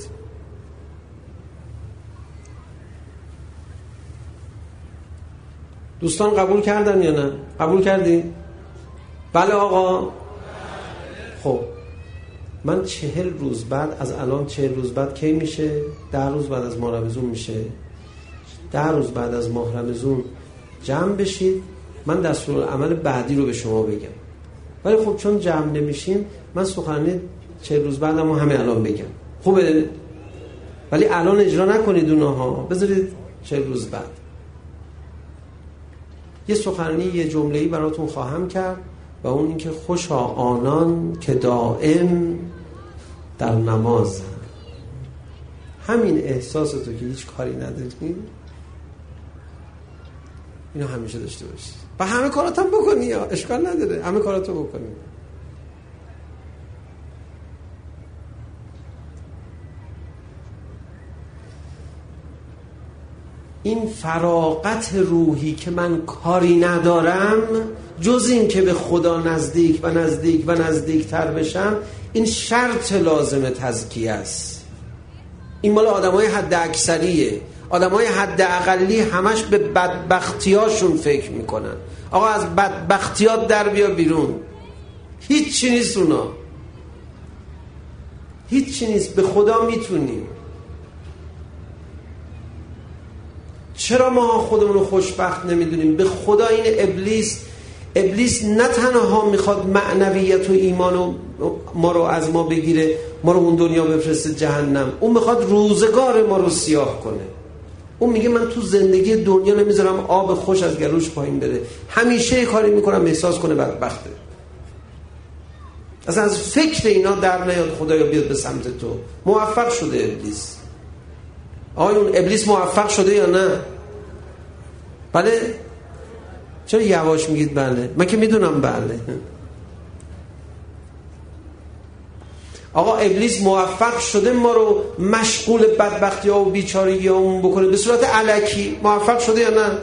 دوستان قبول کردن یا نه؟ قبول کردی؟ بله آقا. خب من چهل روز بعد از الان، چهل روز بعد کی میشه؟ ده روز بعد از ماه رمضان میشه. ده روز بعد از ماه رمضان جمع بشید، من دستورالعمل بعدی رو به شما بگم. ولی خب چون جمع نمیشیم من سخنرانی چهل روز بعدم همه الان بگم. خوبه؟ ولی الان اجرا نکنید اونها، بذارید چهل روز بعد. یه سخنرانی یه جمله‌ای براتون خواهم کرد و اون این که خوشا آنان که دائم در نماز. همین احساس تو که هیچ کاری نداری اینو همیشه داشته باشی و همه کاراتم بکنی، یا اشکال نداره همه کاراتو بکنی. این فراغت روحی که من کاری ندارم جز این که به خدا نزدیک و نزدیک و نزدیک تر بشم، این شرط لازم تزکیه است. این مال آدم های حد اکثریه. آدم های حد اقلی همش به بدبختیاشون فکر میکنن. آقا از بدبختیات در بیا بیرون، هیچی نیست اونا، هیچی نیست، به خدا میتونیم. چرا ما خودمون رو خوشبخت نمیدونیم؟ به خدا این ابلیس ابلیس نه تنها میخواد معنویت و ایمان ما رو از ما بگیره، ما رو اون دنیا بفرسته جهنم، اون میخواد روزگار ما رو سیاه کنه. اون میگه من تو زندگی دنیا نمیذارم آب خوش از گلوش پایین بره، همیشه کاری میکنم احساس کنه بدبخته. اصلا از فکر اینا در نیاد خدایا بیاد به سمت تو. موفق شده ابلیس. آیا اون ابلیس موفق شده یا نه؟ بله. چرا یواش میگید بله؟ من که میدونم بله. آقا ابلیس موفق شده ما رو مشغول بدبختی ها و بیچارگی ها اون بکنه به صورت الکی. موفق شده یا نه؟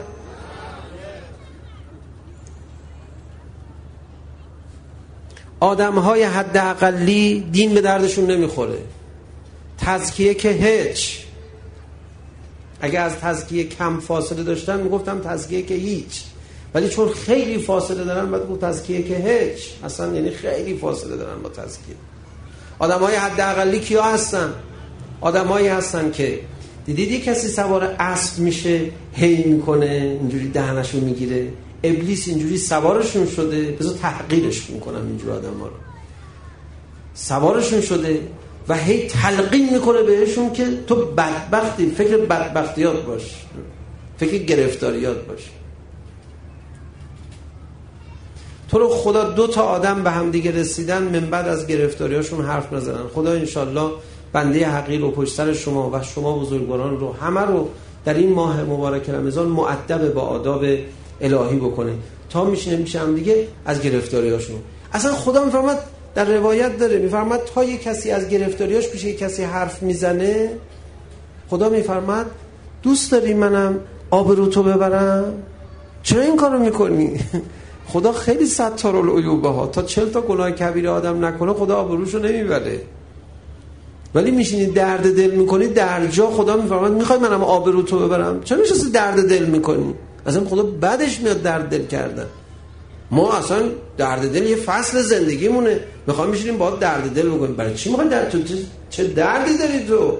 آدم های حد اقلی دین به دردشون نمیخوره، تزکیه که هیچ. اگه از تزکیه کم فاصله داشتن میگفتم تزکیه که هیچ، ولی چون خیلی فاصله دارن باید گفت تزکیه که هیچ. اصلا یعنی خیلی فاصله دارن با تزکیه. آدمای حداقلی کیا هستن؟ آدمایی هستن که دیدید یک کسی سوار اسب میشه هی میکنه اینجوری دهنشو میگیره، ابلیس اینجوری سوارشون شده، بذار تحقیرش میکنم اینجور آدما رو، سوارشون شده و هی تلقین میکنه بهشون که تو بدبختی، فکر بدبختیات باش، فکر گرفتاریات باش. تو رو خدا دو تا آدم به هم دیگه رسیدن من بعد از گرفتاریاشون حرف نزنن. خدا انشالله بنده حقیر و پشت سر شما و شما بزرگواران رو همه رو در این ماه مبارک رمضان مؤدب با آداب الهی بکنه تا میشینه میشه هم دیگه از گرفتاریاشون. اصلا خدا میفرماد در روایت داره، میفرماد تا یک کسی از گرفتاریاش پیش یک کسی حرف میزنه، خدا میفرماد دوست داری منم آبرو تو ببرم؟ چرا این کارو میکنی؟ خدا خیلی ستار العیوبه ها، تا چهل تا گناه کبیره آدم نکنه خدا آبروشو نمیبره، ولی میشینی درد دل میکنی در جا خدا میفرماد میخوای منم آبرو تو ببرم؟ چرا میشستی درد دل میکنی؟ اصلا خدا بعدش میاد درد دل کردن. ما اصلا درد دل یه فصل زندگیمونه، میخوایم میشینیم باید درد دل بکنیم. برای چی میخوای درد تو چه دردی داری تو؟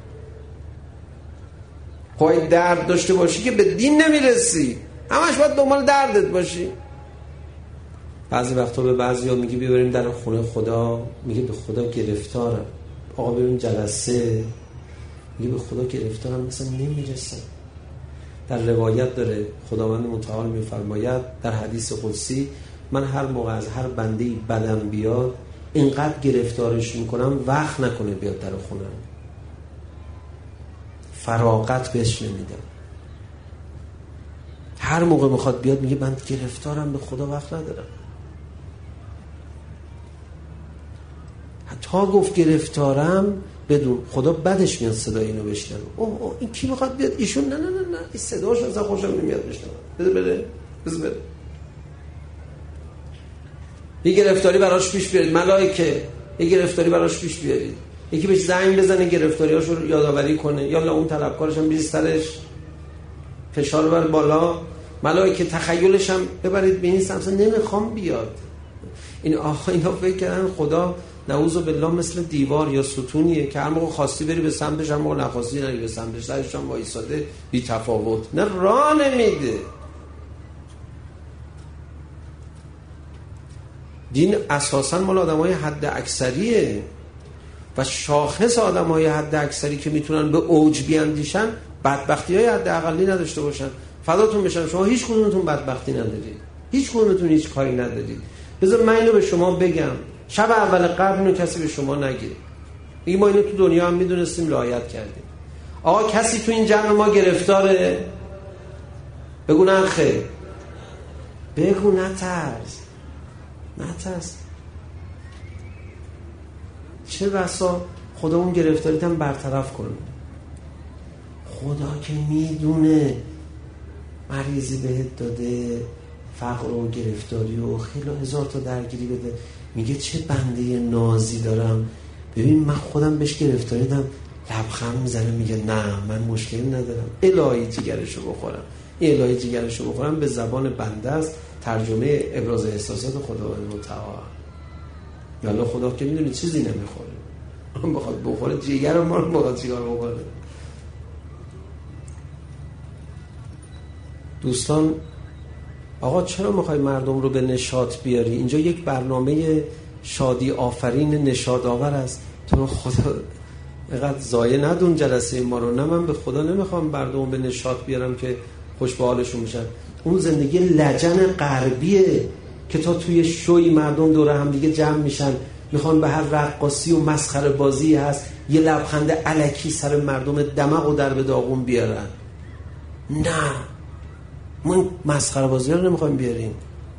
خواهی درد داشته باشی که به دین نمیرسی، همش باید دنبال دردت باشی. بعضی وقتا به بعضیا میگی بیاریم در خونه خدا، میگه به خدا گرفتارم. آقا بریم جلسه، میگه به خدا گرفتارم مثلا نمیرسم. در روایت داره خداوند متعال میفرماید در حدیث قدسی من هر موقع از هر بنده‌ای بدم بیاد اینقدر گرفتارش میکنم وقت نکنه بیاد در خونم، فراغت بهش نمیدم. هر موقع میخواد بیاد میگه من گرفتارم به خدا وقت ندارم. تا گفت گرفتارم بدون خدا بدش میاد صدا اینو بشنوه. اوه اوه این کی میخواد بیاد؟ ایشون نه نه نه نه این صداش اصلا خوشم نمیاد بشنوه. بده بده بده بده. یه گرفتاری براش پیش بیارید ملائکه، یه گرفتاری براش پیش بیارید، یکی بهش زنگ بزنه گرفتاریاشو یادآوری کنه، یا اون طلبکارش هم بریز سرش فشار بر بالا، ملائکه تخیلش هم ببرید به این سمت نمیخوام بیاد. این آخه اینا فکر کردن خدا نعوذ بالله مثل دیوار یا ستونیه که هر موقع خواستی بری به سمتش هر موقع نخواستی نری به سمتش، سرش هم وایساده بی تفاوت، نه راه نمیده. دین اساساً مال آدمای حد اکثریه و شاخص آدمای حد اکثری که میتونن به اوج بیاندیشن بدبختی‌های حد اقلی نداشته باشن. فداتون بشم شما هیچ کدومتون بدبختی ندارید، هیچ کدومتون هیچ کاری ندارید. بذار من اینو به شما بگم، شب اول قبل اینو کسی به شما نگیره. میگه ما اینو تو دنیا هم میدونستیم رعایت کردیم. آقا کسی تو این جمع ما گرفتاره؟ بگو نه خیر. بگو نترس. نترس. چه بسا خدا اون گرفتاریت هم برطرف کنه. خدا که میدونه مریضی بهت داده، فقر و گرفتاری و خیلی هزار تا درگیری بده، میگه چه بنده نازی دارم. ببین من خودم بهش گرفتاری دادم، لبخند میزنه میگه نه من مشکلی ندارم، الهی جیگرشو بخورم. این الهی جیگرشو بخورم به زبان بنده است، ترجمه ابراز احساسات خداوند متعال. والله خدا که میدونه چیزی نمیخوره، اون بخواد بخوره جیگر ما رو بخواد چیکار بکنه. دوستان آقا چرا میخوای مردم رو به نشاط بیاری؟ اینجا یک برنامه شادی آفرین نشاط آور است. تو خدا اینقدر ضایع ندون جلسه ما رو. نه من به خدا نمیخوام مردم به نشاط بیارم که خوش به حالشون میشن. اون زندگی لجن غربیه که تا توی شوی مردم دور هم دیگه جمع میشن، میخوان به هر رقاصی و مسخره بازی هست یه لبخند الکی سر مردم دمق و در به داغون بیارن. نه ما مسخره بازی رو نمیخوایم بیاریم.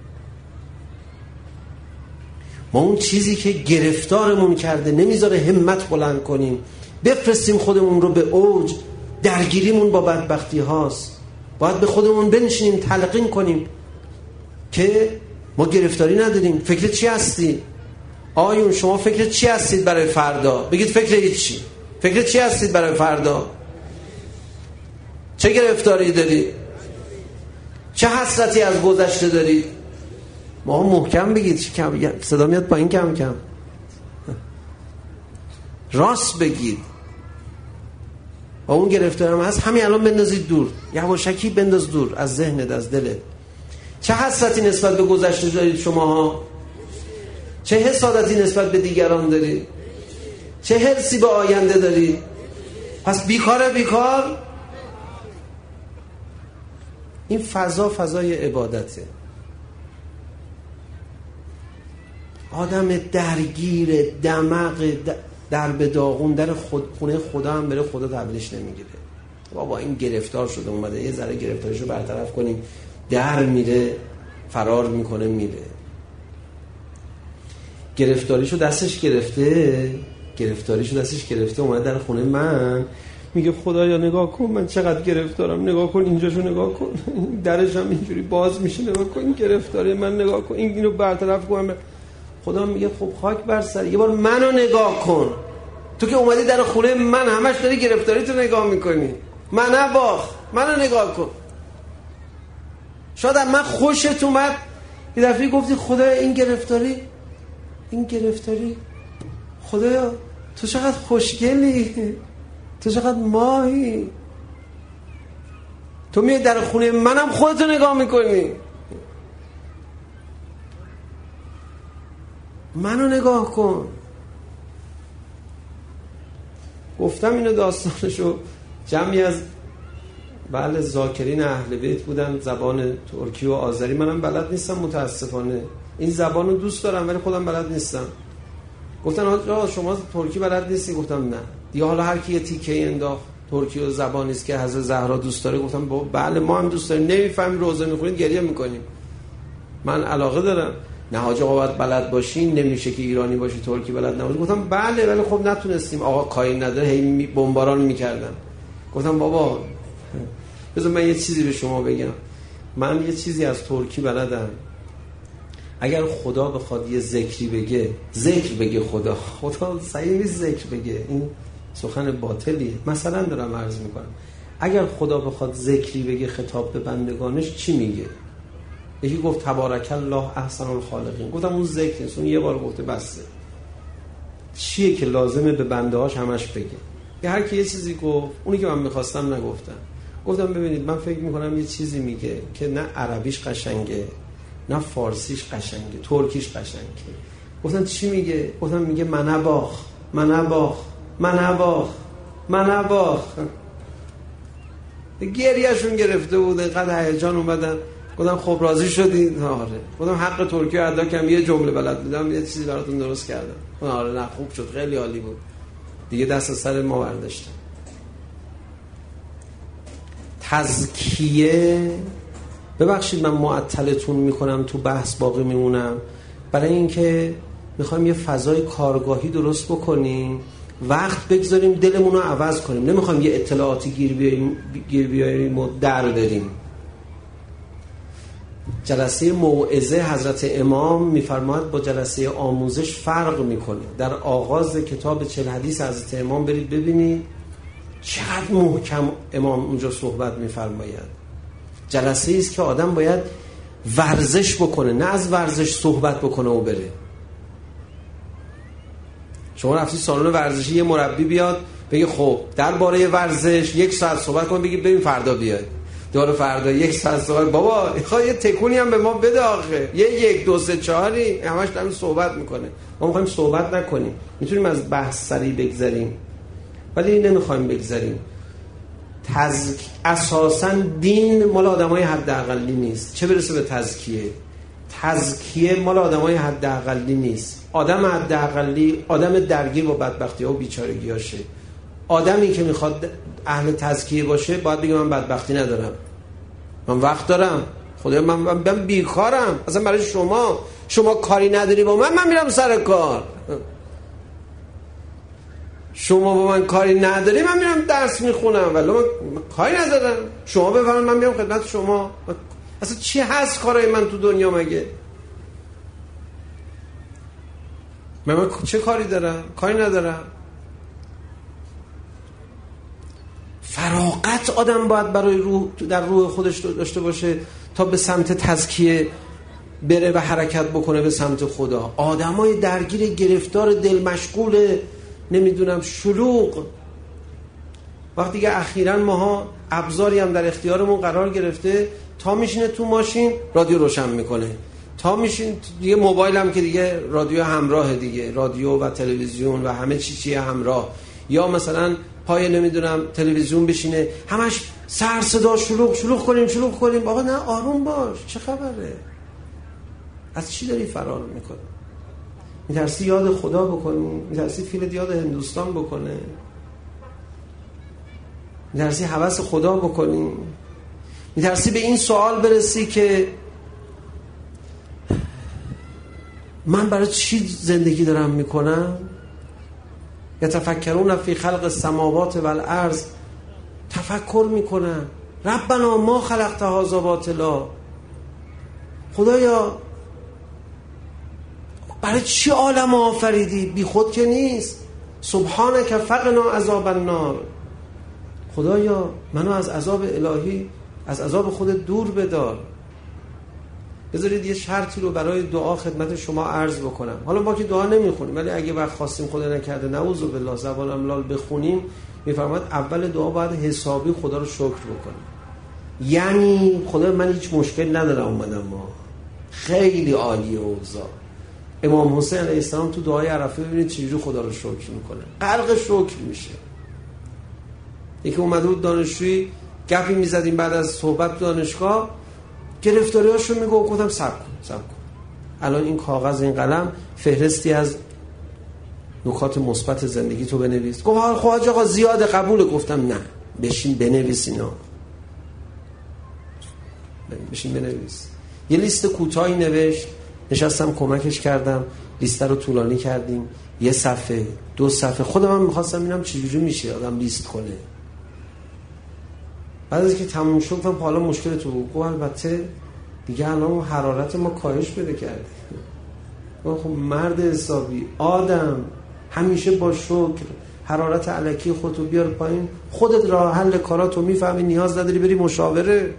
ما اون چیزی که گرفتارمون کرده نمیذاره همت بلند کنیم، بفرستیم خودمون رو به اوج، درگیریمون با بدبختی هاست. باید به خودمون بنشینیم تلقین کنیم که ما گرفتاری نداریم. فکر چی هستی؟ آیون شما فکر چی هستید برای فردا؟ بگید فکر هیچی. فکر چی هستید برای فردا؟ چه گرفتاری دارید؟ چه حسرتی از گذشته دارید؟ ما محکم بگید. صدا میاد پایین کم کم. راست بگید. و اون گرفتاری هم هست همین الان بندازید دور، یواشکی بنداز دور از ذهنت، از دلت. چه حسرتی نسبت به گذشته دارید شماها؟ چه حسادتی نسبت به دیگران دارید؟ چه حرصی به آینده دارید؟ پس بیکاره بیکار. این فضا فضای عبادته. آدم درگیر دماغ در به داغون در خود خونه خدا هم بره خدا تحویلش نمیگیره. بابا این گرفتار شده اومده یه ذره گرفتاریشو برطرف کنیم، در میره فرار میکنه میره. گرفتاریشو دستش گرفته گرفتاریشو دستش گرفته اومده در خونه من میگه خدایا نگاه کن من چقدر گرفتارم، نگاه کن اینجاشو نگاه کن، درش هم اینجوری باز میشه، نگاه کن این گرفتاری من، نگاه کن این اینو برطرف کنم. خدا میگه خب خاک بر سر، یه بار منو نگاه کن. تو که اومدی در خونه من همش داری گرفتاری تو نگاه میکنی، من نباخ، منو نگاه کن. شاید من خوشت اومد یه دفعه گفتی خدایا این گرفتاری این گرفتاری خدایا تو چقدر خوشگلی، تو چقدر ماهی، تو میای در خونه منم خودتو نگاه میکنی، منو نگاه کن. گفتم اینو داستانشو جمعی از بله ذاکرین اهل بیت بودن، زبان ترکی و آذری منم بلد نیستم متاسفانه. این زبان رو دوست دارم ولی خودم بلد نیستم. گفتن آقا شما ترکی بلد نیستی؟ گفتم نه. دیگه حالا هر کی یه تیکه انداخت ترکی و زبانی است که حضرت زهرا دوست داره. گفتم بله ما هم دوست داریم، نمیفهمیم روزه میخونید گریه میکنیم. من علاقه دارم. نه حاج آقا باید بلد باشین، نمیشه که ایرانی باشی ترکی بلد نباشی. گفتم بله ولی خب نتونستیم، آقا کاری نداره، هی بمباران میکردن. گفتم بابا بذار من یه چیزی به شما بگم، من یه چیزی از ترکی بلدم. اگر خدا بخواد یه ذکری بگه، ذکر بگه خدا خدا صحیح نیست ذکر بگه، این سخن باطلیه. مثلا دارم عرض میکنم اگر خدا بخواد ذکری بگه خطاب به بندگانش چی میگه؟ یکی گفت تبارک الله احسن الخالقین. گفتم اون ذکر نیست، اون یه بار گفته بسه. چیه که لازمه به بنده‌هاش همش بگه؟ یه هر کی یه چیزی گفت، اونی که من می‌خواستم نگفتم. گفتم ببینید من فکر می‌کنم یه چیزی میگه که نه عربیش قشنگه، نه فارسیش قشنگه، ترکیش قشنگه. گفتم چی میگه؟ گفتم میگه منباخ منباخ منباخ منباخ. گریهشون گرفته بود، اینقدر هیجان اومدن. گفتم خب راضی شدین؟ آره. گفتم حق ترکی رو ادا کردم، یه جمله بلد بودم، یه چیزی براتون درست کردم. آره نه خوب شد، خیلی عالی بود. دیگه دست از سر ما برداشتم. تزکیه، ببخشید من معطلتون میکنم تو بحث باقی میمونم، برای اینکه میخوایم یه فضای کارگاهی درست بکنیم، وقت بگذاریم دلمون رو عوض کنیم. نمیخوایم یه اطلاعاتی گیر بیاریم گیر بیاریم و در بریم. جلسه موعظه حضرت امام میفرماید با جلسه آموزش فرق میکنه. در آغاز کتاب چهل حدیث حضرت امام برید ببینید چقدر محکم امام اونجا صحبت میفرماید. جلسه ایست که آدم باید ورزش بکنه، نه از ورزش صحبت بکنه و بره. شما رفتی سالن ورزشی، یه مربی بیاد بگه خب درباره ورزش یک ساعت صحبت کن، بگی ببین فردا بیاد، دوباره فردا یک ساعت صحبت. بابا میخواد یه تکونی هم به ما بده آخه، یه یک دو سه چهاری همش داریم صحبت میکنه. ما میخوایم صحبت نکنیم، میتونیم از بحث سری بگذریم ولی نمیخوایم بگذریم. تزک... اساساً دین مال آدمای حداقلی نیست، چه برسه به تزکیه. تزکیه مال آدمای حداقلی نیست. آدم حداقلی آدم درگیر با بدبختی‌ها و بیچارگی‌هاشه. آدمی که میخواد اهل تزکیه باشه باید بگه من بدبختی ندارم، من وقت دارم، خدا من, من, من بیکارم، اصلا برای شما شما کاری نداری با من، من میرم سر کار. شما با من کاری نداری، من میرم درس میخونم، ولی من کاری ندارم. شما بفرمایید من میام خدمت شما. اصلا چی هست کارای من تو دنیا مگه؟ من, من چه کاری دارم؟ کاری ندارم. فراغت آدم باید برای روح در روح خودش داشته باشه تا به سمت تزکیه بره و حرکت بکنه به سمت خدا. آدمای درگیر گرفتار دل مشغول نمیدونم شلوغ. وقتی که اخیراً ماها ابزاری هم در اختیارمون قرار گرفته، تا میشینه تو ماشین رادیو روشن میکنه، تا میشین دیگه موبایل هم که دیگه رادیو همراه دیگه، رادیو و تلویزیون و همه چی چیه همراه. یا مثلا پای نمیدونم تلویزیون بشینه همش سر صدا شلوغ شلوغ کنیم شلوغ کنیم. آقا نه، آروم باش، چه خبره؟ از چی داری فرار میکنی؟ میترسی یاد خدا بکنی؟ میترسی فیلت یاد هندوستان بکنه؟ میترسی هوس خدا بکنی؟ میترسی به این سوال برسی که من برای چی زندگی دارم میکنم؟ یتفکرون فی خلق السماوات والارض، تفکر میکنن ربنا ما خلقت هذا باطلا، خدایا برای چی عالم آفریدی؟ بی خود که نیست. سبحانک فقنا عذاب النار، خدایا منو از عذاب الهی، از عذاب خود دور بدار. بذارید یه شرطی رو برای دعا خدمت شما عرض بکنم. حالا ما که دعا نمیخونیم، ولی اگه وقت خواستیم خدا نکرده نعوذ بالله زبان املال بخونیم، میفرماید اول دعا باید حسابی خدا رو شکر بکنیم. یعنی خدا من هیچ مشکل ندارم اومدم، ما خیلی عالیه اوضاع. امام حسین علیه السلام تو دعای عرفه ببینید چجوری خدا رو شکر میکنه، غرق شکر میشه. یکی اومده بود دانشجویی گپی میزدیم بعد از صحبت دانشگاه، گرفتاریاشو میگه، گفتم صبر کن صبر کن، الان این کاغذ این قلم فهرستی از نکات مثبت زندگی تو بنویس. گفت خواهج آقا زیاده قبوله. گفتم نه، بشین بنویس اینا، بشین بنویس. یه لیست کوتاهی نوشت، نشستم کمکش کردم، لیست رو طولانی کردیم، یه صفحه دو صفحه. خودم هم میخواستم ببینم چجوری میشه آدم لیست کنه. بعد از که تموم شد گفتم حالا مشکل تو بود. گفت البته دیگه الان حرارت ما کاهش پیدا کرده. خب مرد حسابی آدم همیشه با شکر حرارت الکی خودتو بیار پایین، خودت راه حل کاراتو میفهمی، نیاز نداری بری مشاوره.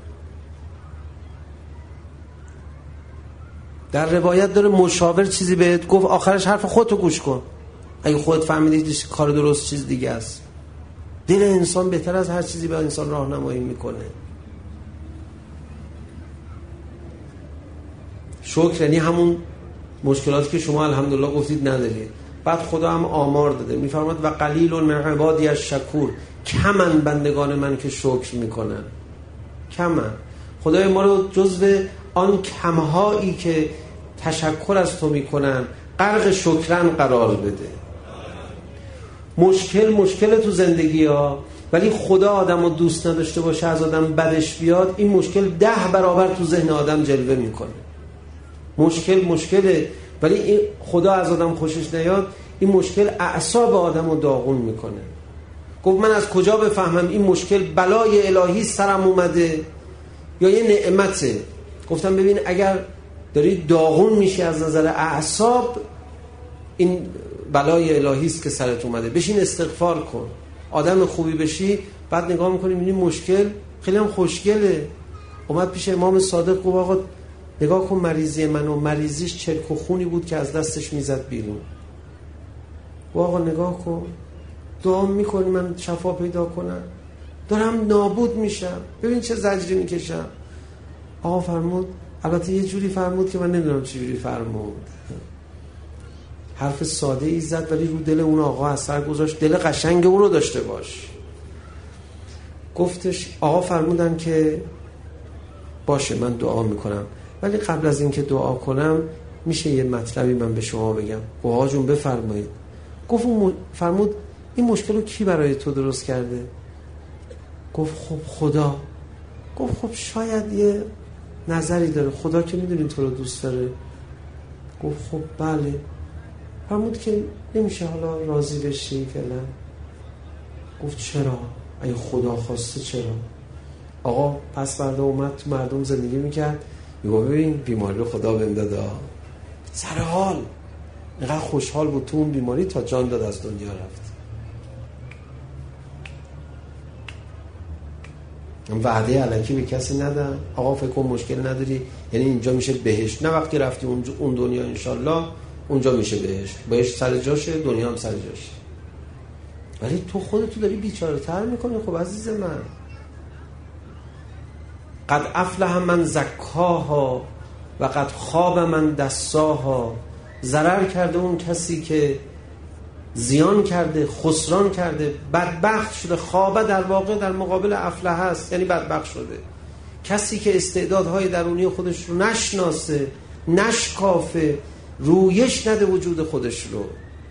در روایت داره مشاور چیزی بهت گفت، آخرش حرف خودتو گوش کن. اگه خودت فهمیدی کار درست چیز دیگه است. دل انسان بهتر از هر چیزی به انسان راهنمایی میکنه. شکر یعنی همون مشکلاتی که شما الحمدلله گفتید ندارید. بعد خدا هم آمار داده، میفرماد و قلیل من عبادی الشکور، کمن بندگان من که شکر میکنن. کمن. خدای ما رو جزو آن کمهایی که تشکر از تو میکنن غرق شکرن قرار بده. مشکل مشکل تو زندگی ها، ولی خدا آدم رو دوست نداشته باشه، از آدم بدش بیاد، این مشکل ده برابر تو ذهن آدم جلوه میکنه. مشکل مشکله، ولی این خدا از آدم خوشش نیاد، این مشکل اعصاب آدم رو داغون میکنه. گفت من از کجا بفهمم این مشکل بلای الهی سرم اومده یا یه نعمته؟ گفتم ببین اگر داری داغون میشی از نظر اعصاب، این بلای الهی است که سرت اومده. بشین استغفار کن، آدم خوبی بشی، بعد نگاه میکنی میبینی مشکل خیلی هم خوشگله. اومد پیش امام صادق گفت آقا نگاه کن مریضی منو، مریضیش چرک و خونی بود که از دستش میزد بیرون. گفت آقا نگاه کن، دعا میکنی من شفا پیدا کنم، دارم نابود میشم، ببین چه زجری میکشم. آقا فرمود، البته یه جوری فرمود که من نمیدونم چه جوری فرمود، حرف ساده ای زد ولی رو دل اون آقا اثر گذاشت. دل قشنگ اون رو داشته باش. گفتش آقا فرمودن که باشه من دعا میکنم، ولی قبل از اینکه دعا کنم میشه یه مطلبی من به شما بگم. آقا جون بفرمایید. گفت فرمود این مشکل رو کی برای تو درست کرده؟ گفت خب خدا. گفت خب شاید یه نظری داره، خدا که میدونی تو رو دوست داره. گفت خب بله. فرمود که نمیشه حالا راضی بشی فعلا؟ گفت چرا؟ اگه خدا خواسته چرا؟ آقا پس فردا اومد تو مردم زندگی میکرد، میگو ببین بیماری رو خدا بهم داده، سر حال اینقدر خوشحال بود تو اون بیماری تا جان داد از دنیا رفت. وعده الکی به کسی ندم. آقا فکر کن مشکل نداری، یعنی اینجا میشه بهشت، نه وقتی رفتی اون دنیا انشالله اونجا میشه بهشت. بهشت سر جاشه، دنیا هم سر جاشه. ولی تو خودتو داری بیچاره تر میکنی. خب عزیز من، قد افلح من زکاها و قد خاب من دساها. ضرر کرده اون کسی که زیان کرده، خسران کرده، بدبخت شده. خوابه در واقع در مقابل افلح هست، یعنی بدبخت شده. کسی که استعدادهای درونی خودش رو نشناسه، نشکافه، رویش نده وجود خودش رو.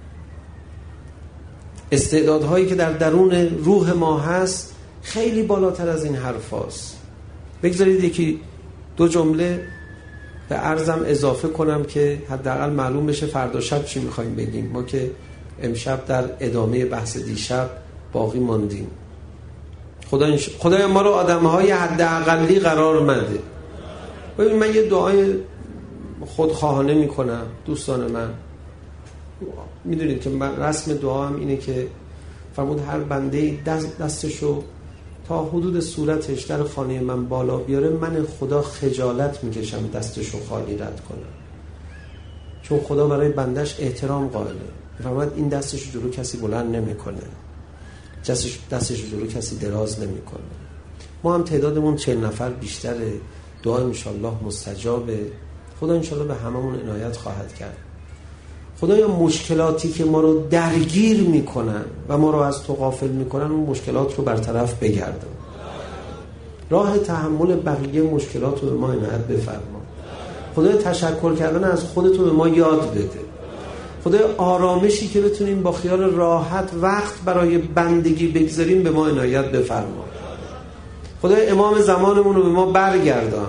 استعدادهایی که در درون روح ما هست خیلی بالاتر از این حرف هست. بگذارید یکی دو جمله به عرضم اضافه کنم که حداقل معلوم بشه فردا شب چی میخوایم بگیم. ما که امشب در ادامه بحث دیشب باقی ماندیم. خدا خدای ما رو آدم‌های حداقلی قرار مده. ببین من یه دعای خودخواهانه میکنم دوستان من. میدونید که من رسم دعام اینه که فرمود هر بنده دست دستشو تا حدود صورتش در خانه من بالا بیاره، من خدا خجالت میکشم دستشو خالی رد کنم، چون خدا برای بندش احترام قائله. فرمود این دستشو جلو کسی بلند نمیکنه، دستش دستشو جلو کسی دراز نمیکنه. ما هم تعدادمون چهل نفر بیشتره. دعا انشالله مستجابه. خدا انشالله به هممون عنایت خواهد کرد. خدایا مشکلاتی که ما رو درگیر میکنن و ما رو از تو غافل میکنن، اون مشکلات رو برطرف بگردن. راه تحمل بقیه مشکلات رو به ما عنایت بفرما. خدای تشکر کردن از خودتو به ما یاد بده. خدای آرامشی که بتونیم با خیال راحت وقت برای بندگی بگذاریم به ما عنایت بفرما. خدای امام زمانمون رو به ما برگردان.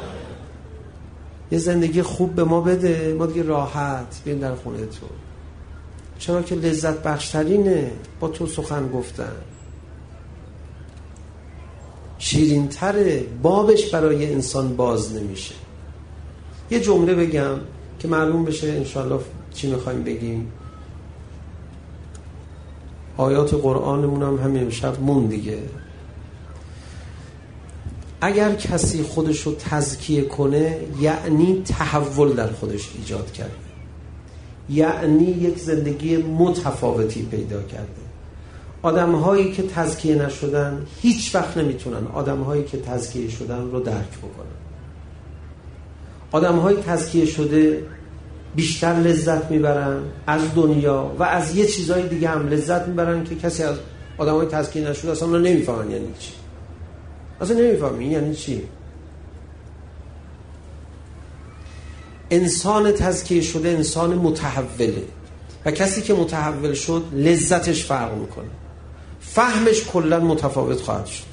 یه زندگی خوب به ما بده، ما دیگه راحت بیم در خونه تو. چرا که لذت بخشترینه با تو سخن گفتن. شیرین تره، بابش برای انسان باز نمیشه. یه جمله بگم که معلوم بشه انشالله چی میخوایم بگیم. آیات قرآنمون هم همین امشب مون دیگه. اگر کسی خودشو تزکیه کنه یعنی تحول در خودش ایجاد کرده، یعنی یک زندگی متفاوتی پیدا کرده. آدم‌هایی که تزکیه نشدن هیچ وقت نمیتونن آدم‌هایی که تزکیه شدن رو درک بکنن. آدم‌های تزکیه شده بیشتر لذت میبرن از دنیا و از یه چیزای دیگه هم لذت میبرن که کسی از آدم‌های تزکیه نشده اصلا نمیفهمن یعنی چی. اصلا نمیفهمی یعنی چی. انسان تزکیه شده انسان متحوله و کسی که متحول شد لذتش فرق میکنه، فهمش کلا متفاوت خواهد شد،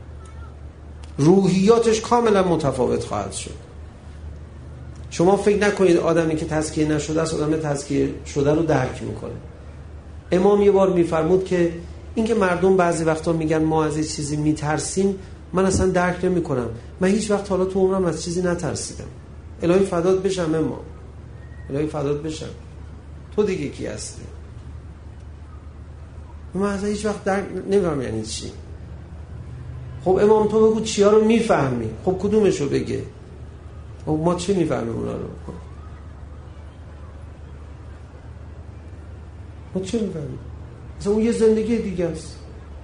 روحیاتش کاملا متفاوت خواهد شد. شما فکر نکنید آدمی که تزکیه نشده است آدم تزکیه شده رو درک میکنه. امام یه بار میفرمود که اینکه مردم بعضی وقتا میگن ما از یه چیزی میترسیم، من اصلا درک نمی کنم. من هیچ وقت حالا تو عمرم از چیزی نترسیدم. الهی فدات بشم امام، الهی فدات بشم. تو دیگه کی هستی؟ من اصلا هیچ وقت درک نمی‌کنم یعنی چی. خب امام تو بگو چیا رو میفهمی. خب کدومشو بگه. خب ما چی میفهمیم اونا رو؟ ما چی میفهمیم؟ اصلا اون یه زندگی دیگه است.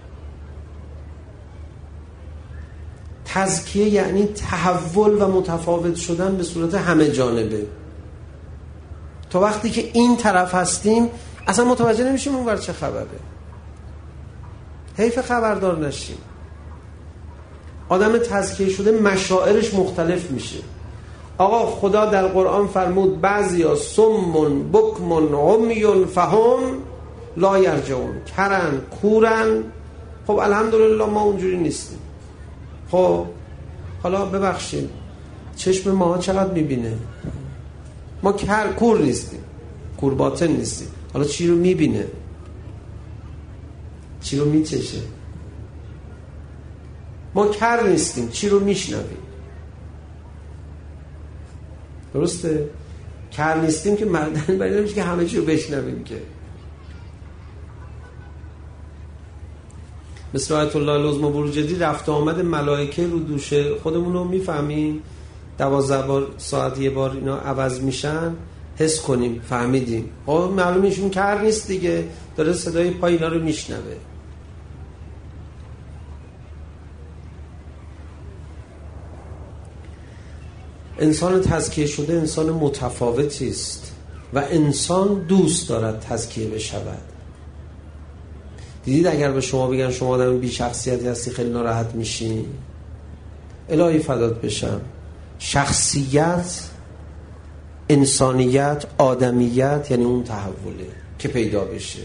تزکیه یعنی تحول و متفاوت شدن به صورت همه جانبه. تا وقتی که این طرف هستیم اصلا متوجه نمیشیم اون ور چه خبره. حیف خبردار نشیم. آدم تزکیه شده مشاعرش مختلف میشه. آقا خدا در قرآن فرمود بعضیا سمون بکمون عمیون فهم لا یرجعون، کرن کورن. خب الحمدلله ما اونجوری نیستیم. خب حالا ببخشید چشم ما چقدر میبینه؟ ما کر کور نیستیم، کور باطن نیستیم. حالا چی رو میبینه؟ چی رو میچشه؟ ما کر نیستیم، چی رو میشنویم؟ درسته؟ کر نیستیم که مردن برای نمیشه که همه چی رو بشنویم که. مثل آیت الله العظمی بروجردی رفت آمد ملائکه رو دوشه خودمون رو میفهمیم. دوازده بار ساعت یه بار اینا عوض میشن. حس کنیم فهمیدیم. آه معلومه ایشون کر نیست دیگه، داره صدای پای اینا رو میشنوه. انسان تزکیه شده انسان متفاوتی است و انسان دوست دارد تزکیه بشود. دیدید اگر به شما بگن شما آدم بی شخصیتی هستی خیلی ناراحت میشی؟ الهی فدات بشم، شخصیت، انسانیت، آدمیت یعنی اون تحوله که پیدا بشه.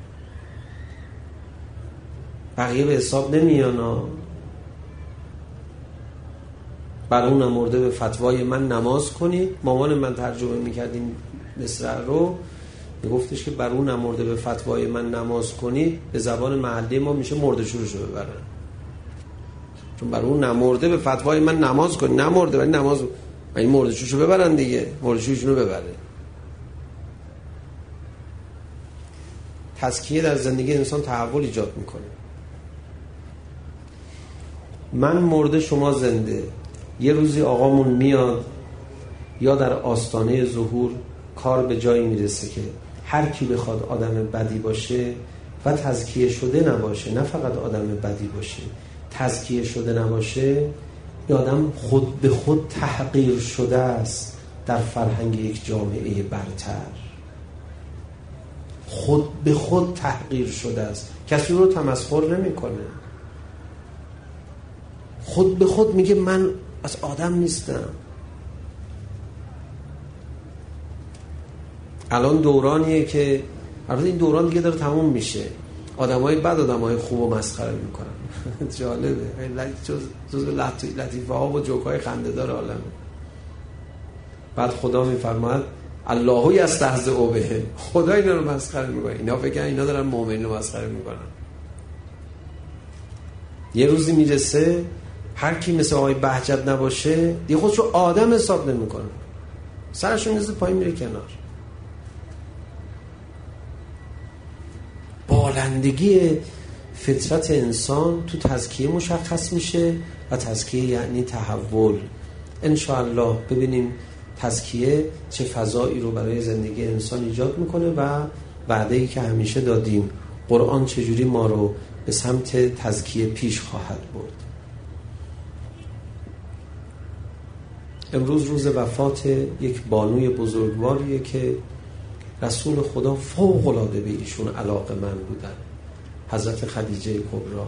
بقیه به حساب نمیانا. بر اون مرده به فتوای من نماز کنید. مامان من ترجمه میکردیم مصرع رو، میگفتش که بر اون مرده به فتوای من نماز کنید، به زبان محلی ما میشه مرده شورشو ببرن. چون بر اون نمرده به فتوای من نماز کنید، نمرده ولی نماز، این مرده شورشو ببرن دیگه، مرده شورشو ببره. تزکیه در زندگی انسان تحول ایجاد میکنه. من مرده شما زنده. یه روزی آقامون میاد یا در آستانه ظهور کار به جایی میرسه که هر کی بخواد آدم بدی باشه و تزکیه شده نباشه، نه فقط آدم بدی باشه، تزکیه شده نباشه، این آدم خود به خود تحقیر شده است در فرهنگ یک جامعه برتر. خود به خود تحقیر شده است، کسی رو تمسخر نمیکنه. خود به خود میگه من از آدم نیستم. الان دورانیه که البته این دوران دیگه داره تموم میشه، آدمای بد آدمای خوب و مسخره میکنن. جالبه، جز جز لطیفه ها و جوک های خنده‌دار عالمه. بعد خدا میفرماید الله یستهزئ بهم، خدا اینا رو مسخره میکنه. اینا فکر اینا دارن مؤمنین رو مسخره میکنن. یه روزی میرسه هر کی مثل آقای بهجت نباشه دیگه خودشو آدم حساب نمیکنه، سرشون میزه پایین میره کنار. بالندگی فطرت انسان تو تزکیه مشخص میشه و تزکیه یعنی تحول. انشاءالله ببینیم تزکیه چه فضایی رو برای زندگی انسان ایجاد میکنه و وعده‌ای که همیشه دادیم قرآن چجوری ما رو به سمت تزکیه پیش خواهد برد. امروز روز وفات یک بانوی بزرگواریه که رسول خدا فوق العاده به ایشون علاقه من بودن، حضرت خدیجه کبرا.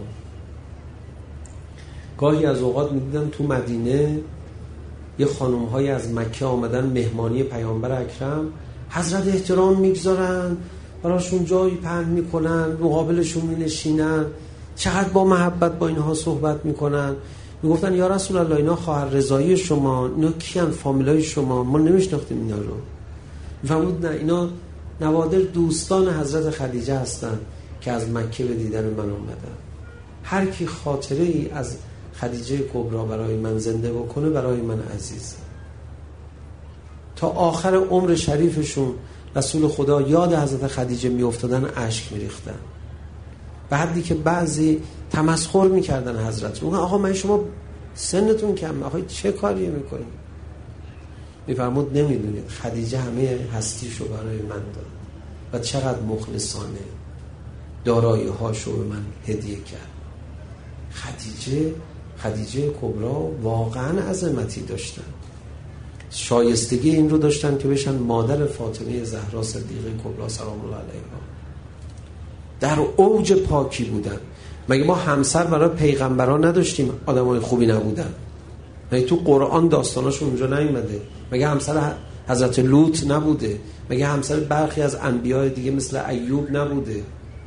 گاهی از اوقات می‌دیدم تو مدینه یه خانم‌های از مکه آمدن مهمانی پیامبر اکرم، حضرت احترام میگذارن، براشون جایی پهن میکنن، مقابلشون مینشینن، چقدر با محبت با اینها صحبت میکنن. میگفتن یا رسول الله اینا خواهر رضایی شما، اینا کیان؟ فامیلای شما، ما نمیشناختیم اینا رو. میفهمود نه اینا نوادر دوستان حضرت خدیجه هستن که از مکه به دیدن من اومدن. هر کی خاطره ای از خدیجه کبرا برای من زنده بکنه برای من عزیزه. تا آخر عمر شریفشون رسول خدا یاد حضرت خدیجه میافتادن اشک میریختن، به حدی که بعضی تمسخر میکردن حضرت، میگن آقا من شما سنتون کم، آقا چه کاری میکنید؟ میفرمود نمیدونید خدیجه همه هستیشو برای من داد و چقدر مخلصانه دارایی هاشو به من هدیه کرد. خدیجه خدیجه کبرا واقعا عظمتی داشتن، شایستگی این رو داشتن که بشن مادر فاطمه زهرا صدیقه کبرا سلام الله علیها. در اوج پاکی بودن. مگه ما همسر برای پیغمبران نداشتیم آدمای خوبی نبودن؟ مگه تو قرآن داستاناشون اونجا نیومده؟ مگه همسر حضرت لوط نبوده؟ مگه همسر برخی از انبیاء دیگه مثل ایوب نبوده؟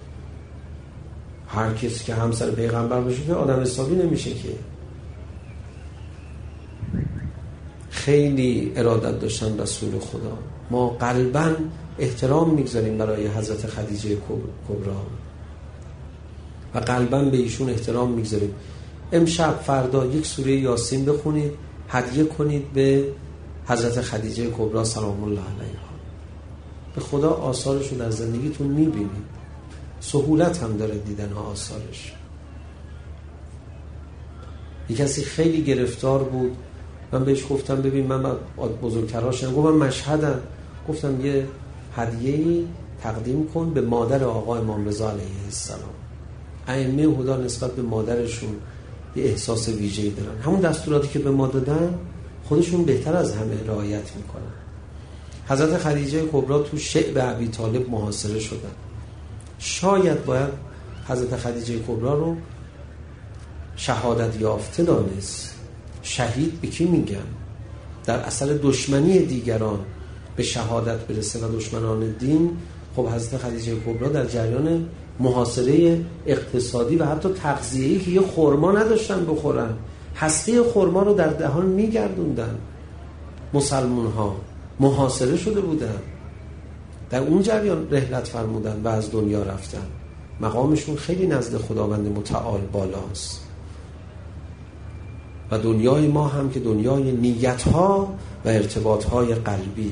هر کسی که همسر پیغمبر بشه که آدم حسابی نمیشه که. خیلی ارادت داشتن رسول خدا. ما قلباً احترام میگذاریم برای حضرت خدیجه کبرا و قلباً به ایشون احترام میگذاریم. امشب فردا یک سوره یاسین بخونید، هدیه کنید به حضرت خدیجه کبرا سلام الله علیها. به خدا آثارش رو در زندگیتون میبینید. سهولت هم داره دیدن آثارش. یک کسی خیلی گرفتار بود، من بهش گفتم ببین من بزرگتراشم، گفت من مشهدم. گفتم یه هدیه‌ای تقدیم کن به مادر آقا امام رضا علیه السلام. ائمه هدا نسبت به مادرشون یه احساس ویژه‌ای دارن. همون دستوراتی که به ما دادن خودشون بهتر از همه رعایت میکنن. حضرت خدیجه کبرا تو شعب ابی طالب محاصره شدن. شاید باید حضرت خدیجه کبرا رو شهادت یافته دانست. شهید به کی میگن؟ در اصل دشمنی دیگران به شهادت برسه و دشمنان دین. خب حضرت خدیجه کبرا در جریان محاصره اقتصادی و حتی تغذیه‌ای که یه خرما نداشتن بخورن، هسته خرما رو در دهان میگردوندن. مسلمان ها محاصره شده بودن، در اون جریان رحلت فرمودن و از دنیا رفتن. مقامشون خیلی نزد خداوند متعال بالاست. و دنیای ما هم که دنیای نیت‌ها و ارتباط‌های قلبیه.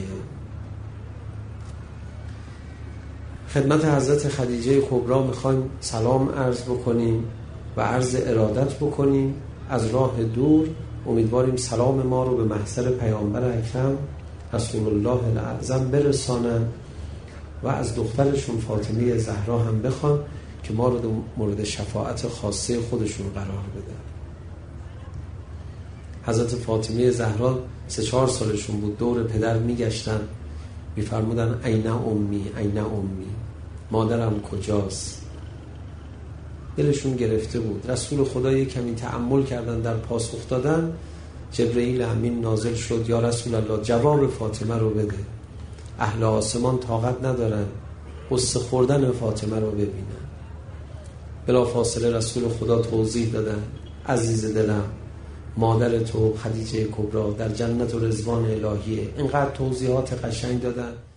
خدمت حضرت خدیجه کبرا میخوایم سلام عرض بکنیم و عرض ارادت بکنیم از راه دور. امیدواریم سلام ما رو به محضر پیامبر اکرم رسول الله الاعظم برسانن و از دخترشون فاطمه زهرا هم بخوان که ما رو مورد شفاعت خاصه خودشون قرار بده. حضرت فاطمه زهرا سه چهار سالشون بود، دور پدر میگشتن، میفرمودن این امی این امی، مادرم کجاست؟ دلشون گرفته بود. رسول خدا کمی تأمل کردن در پاسخ دادن. جبرئیل امین نازل شد، یا رسول الله جواب فاطمه رو بده. اهل آسمان طاقت ندارن قصه خوردن فاطمه رو ببینن. بلا فاصله رسول خدا توضیح دادن، عزیز دلم مادر تو خدیجه کبرا در جنت و رضوان الهیه. اینقدر توضیحات قشنگ دادن.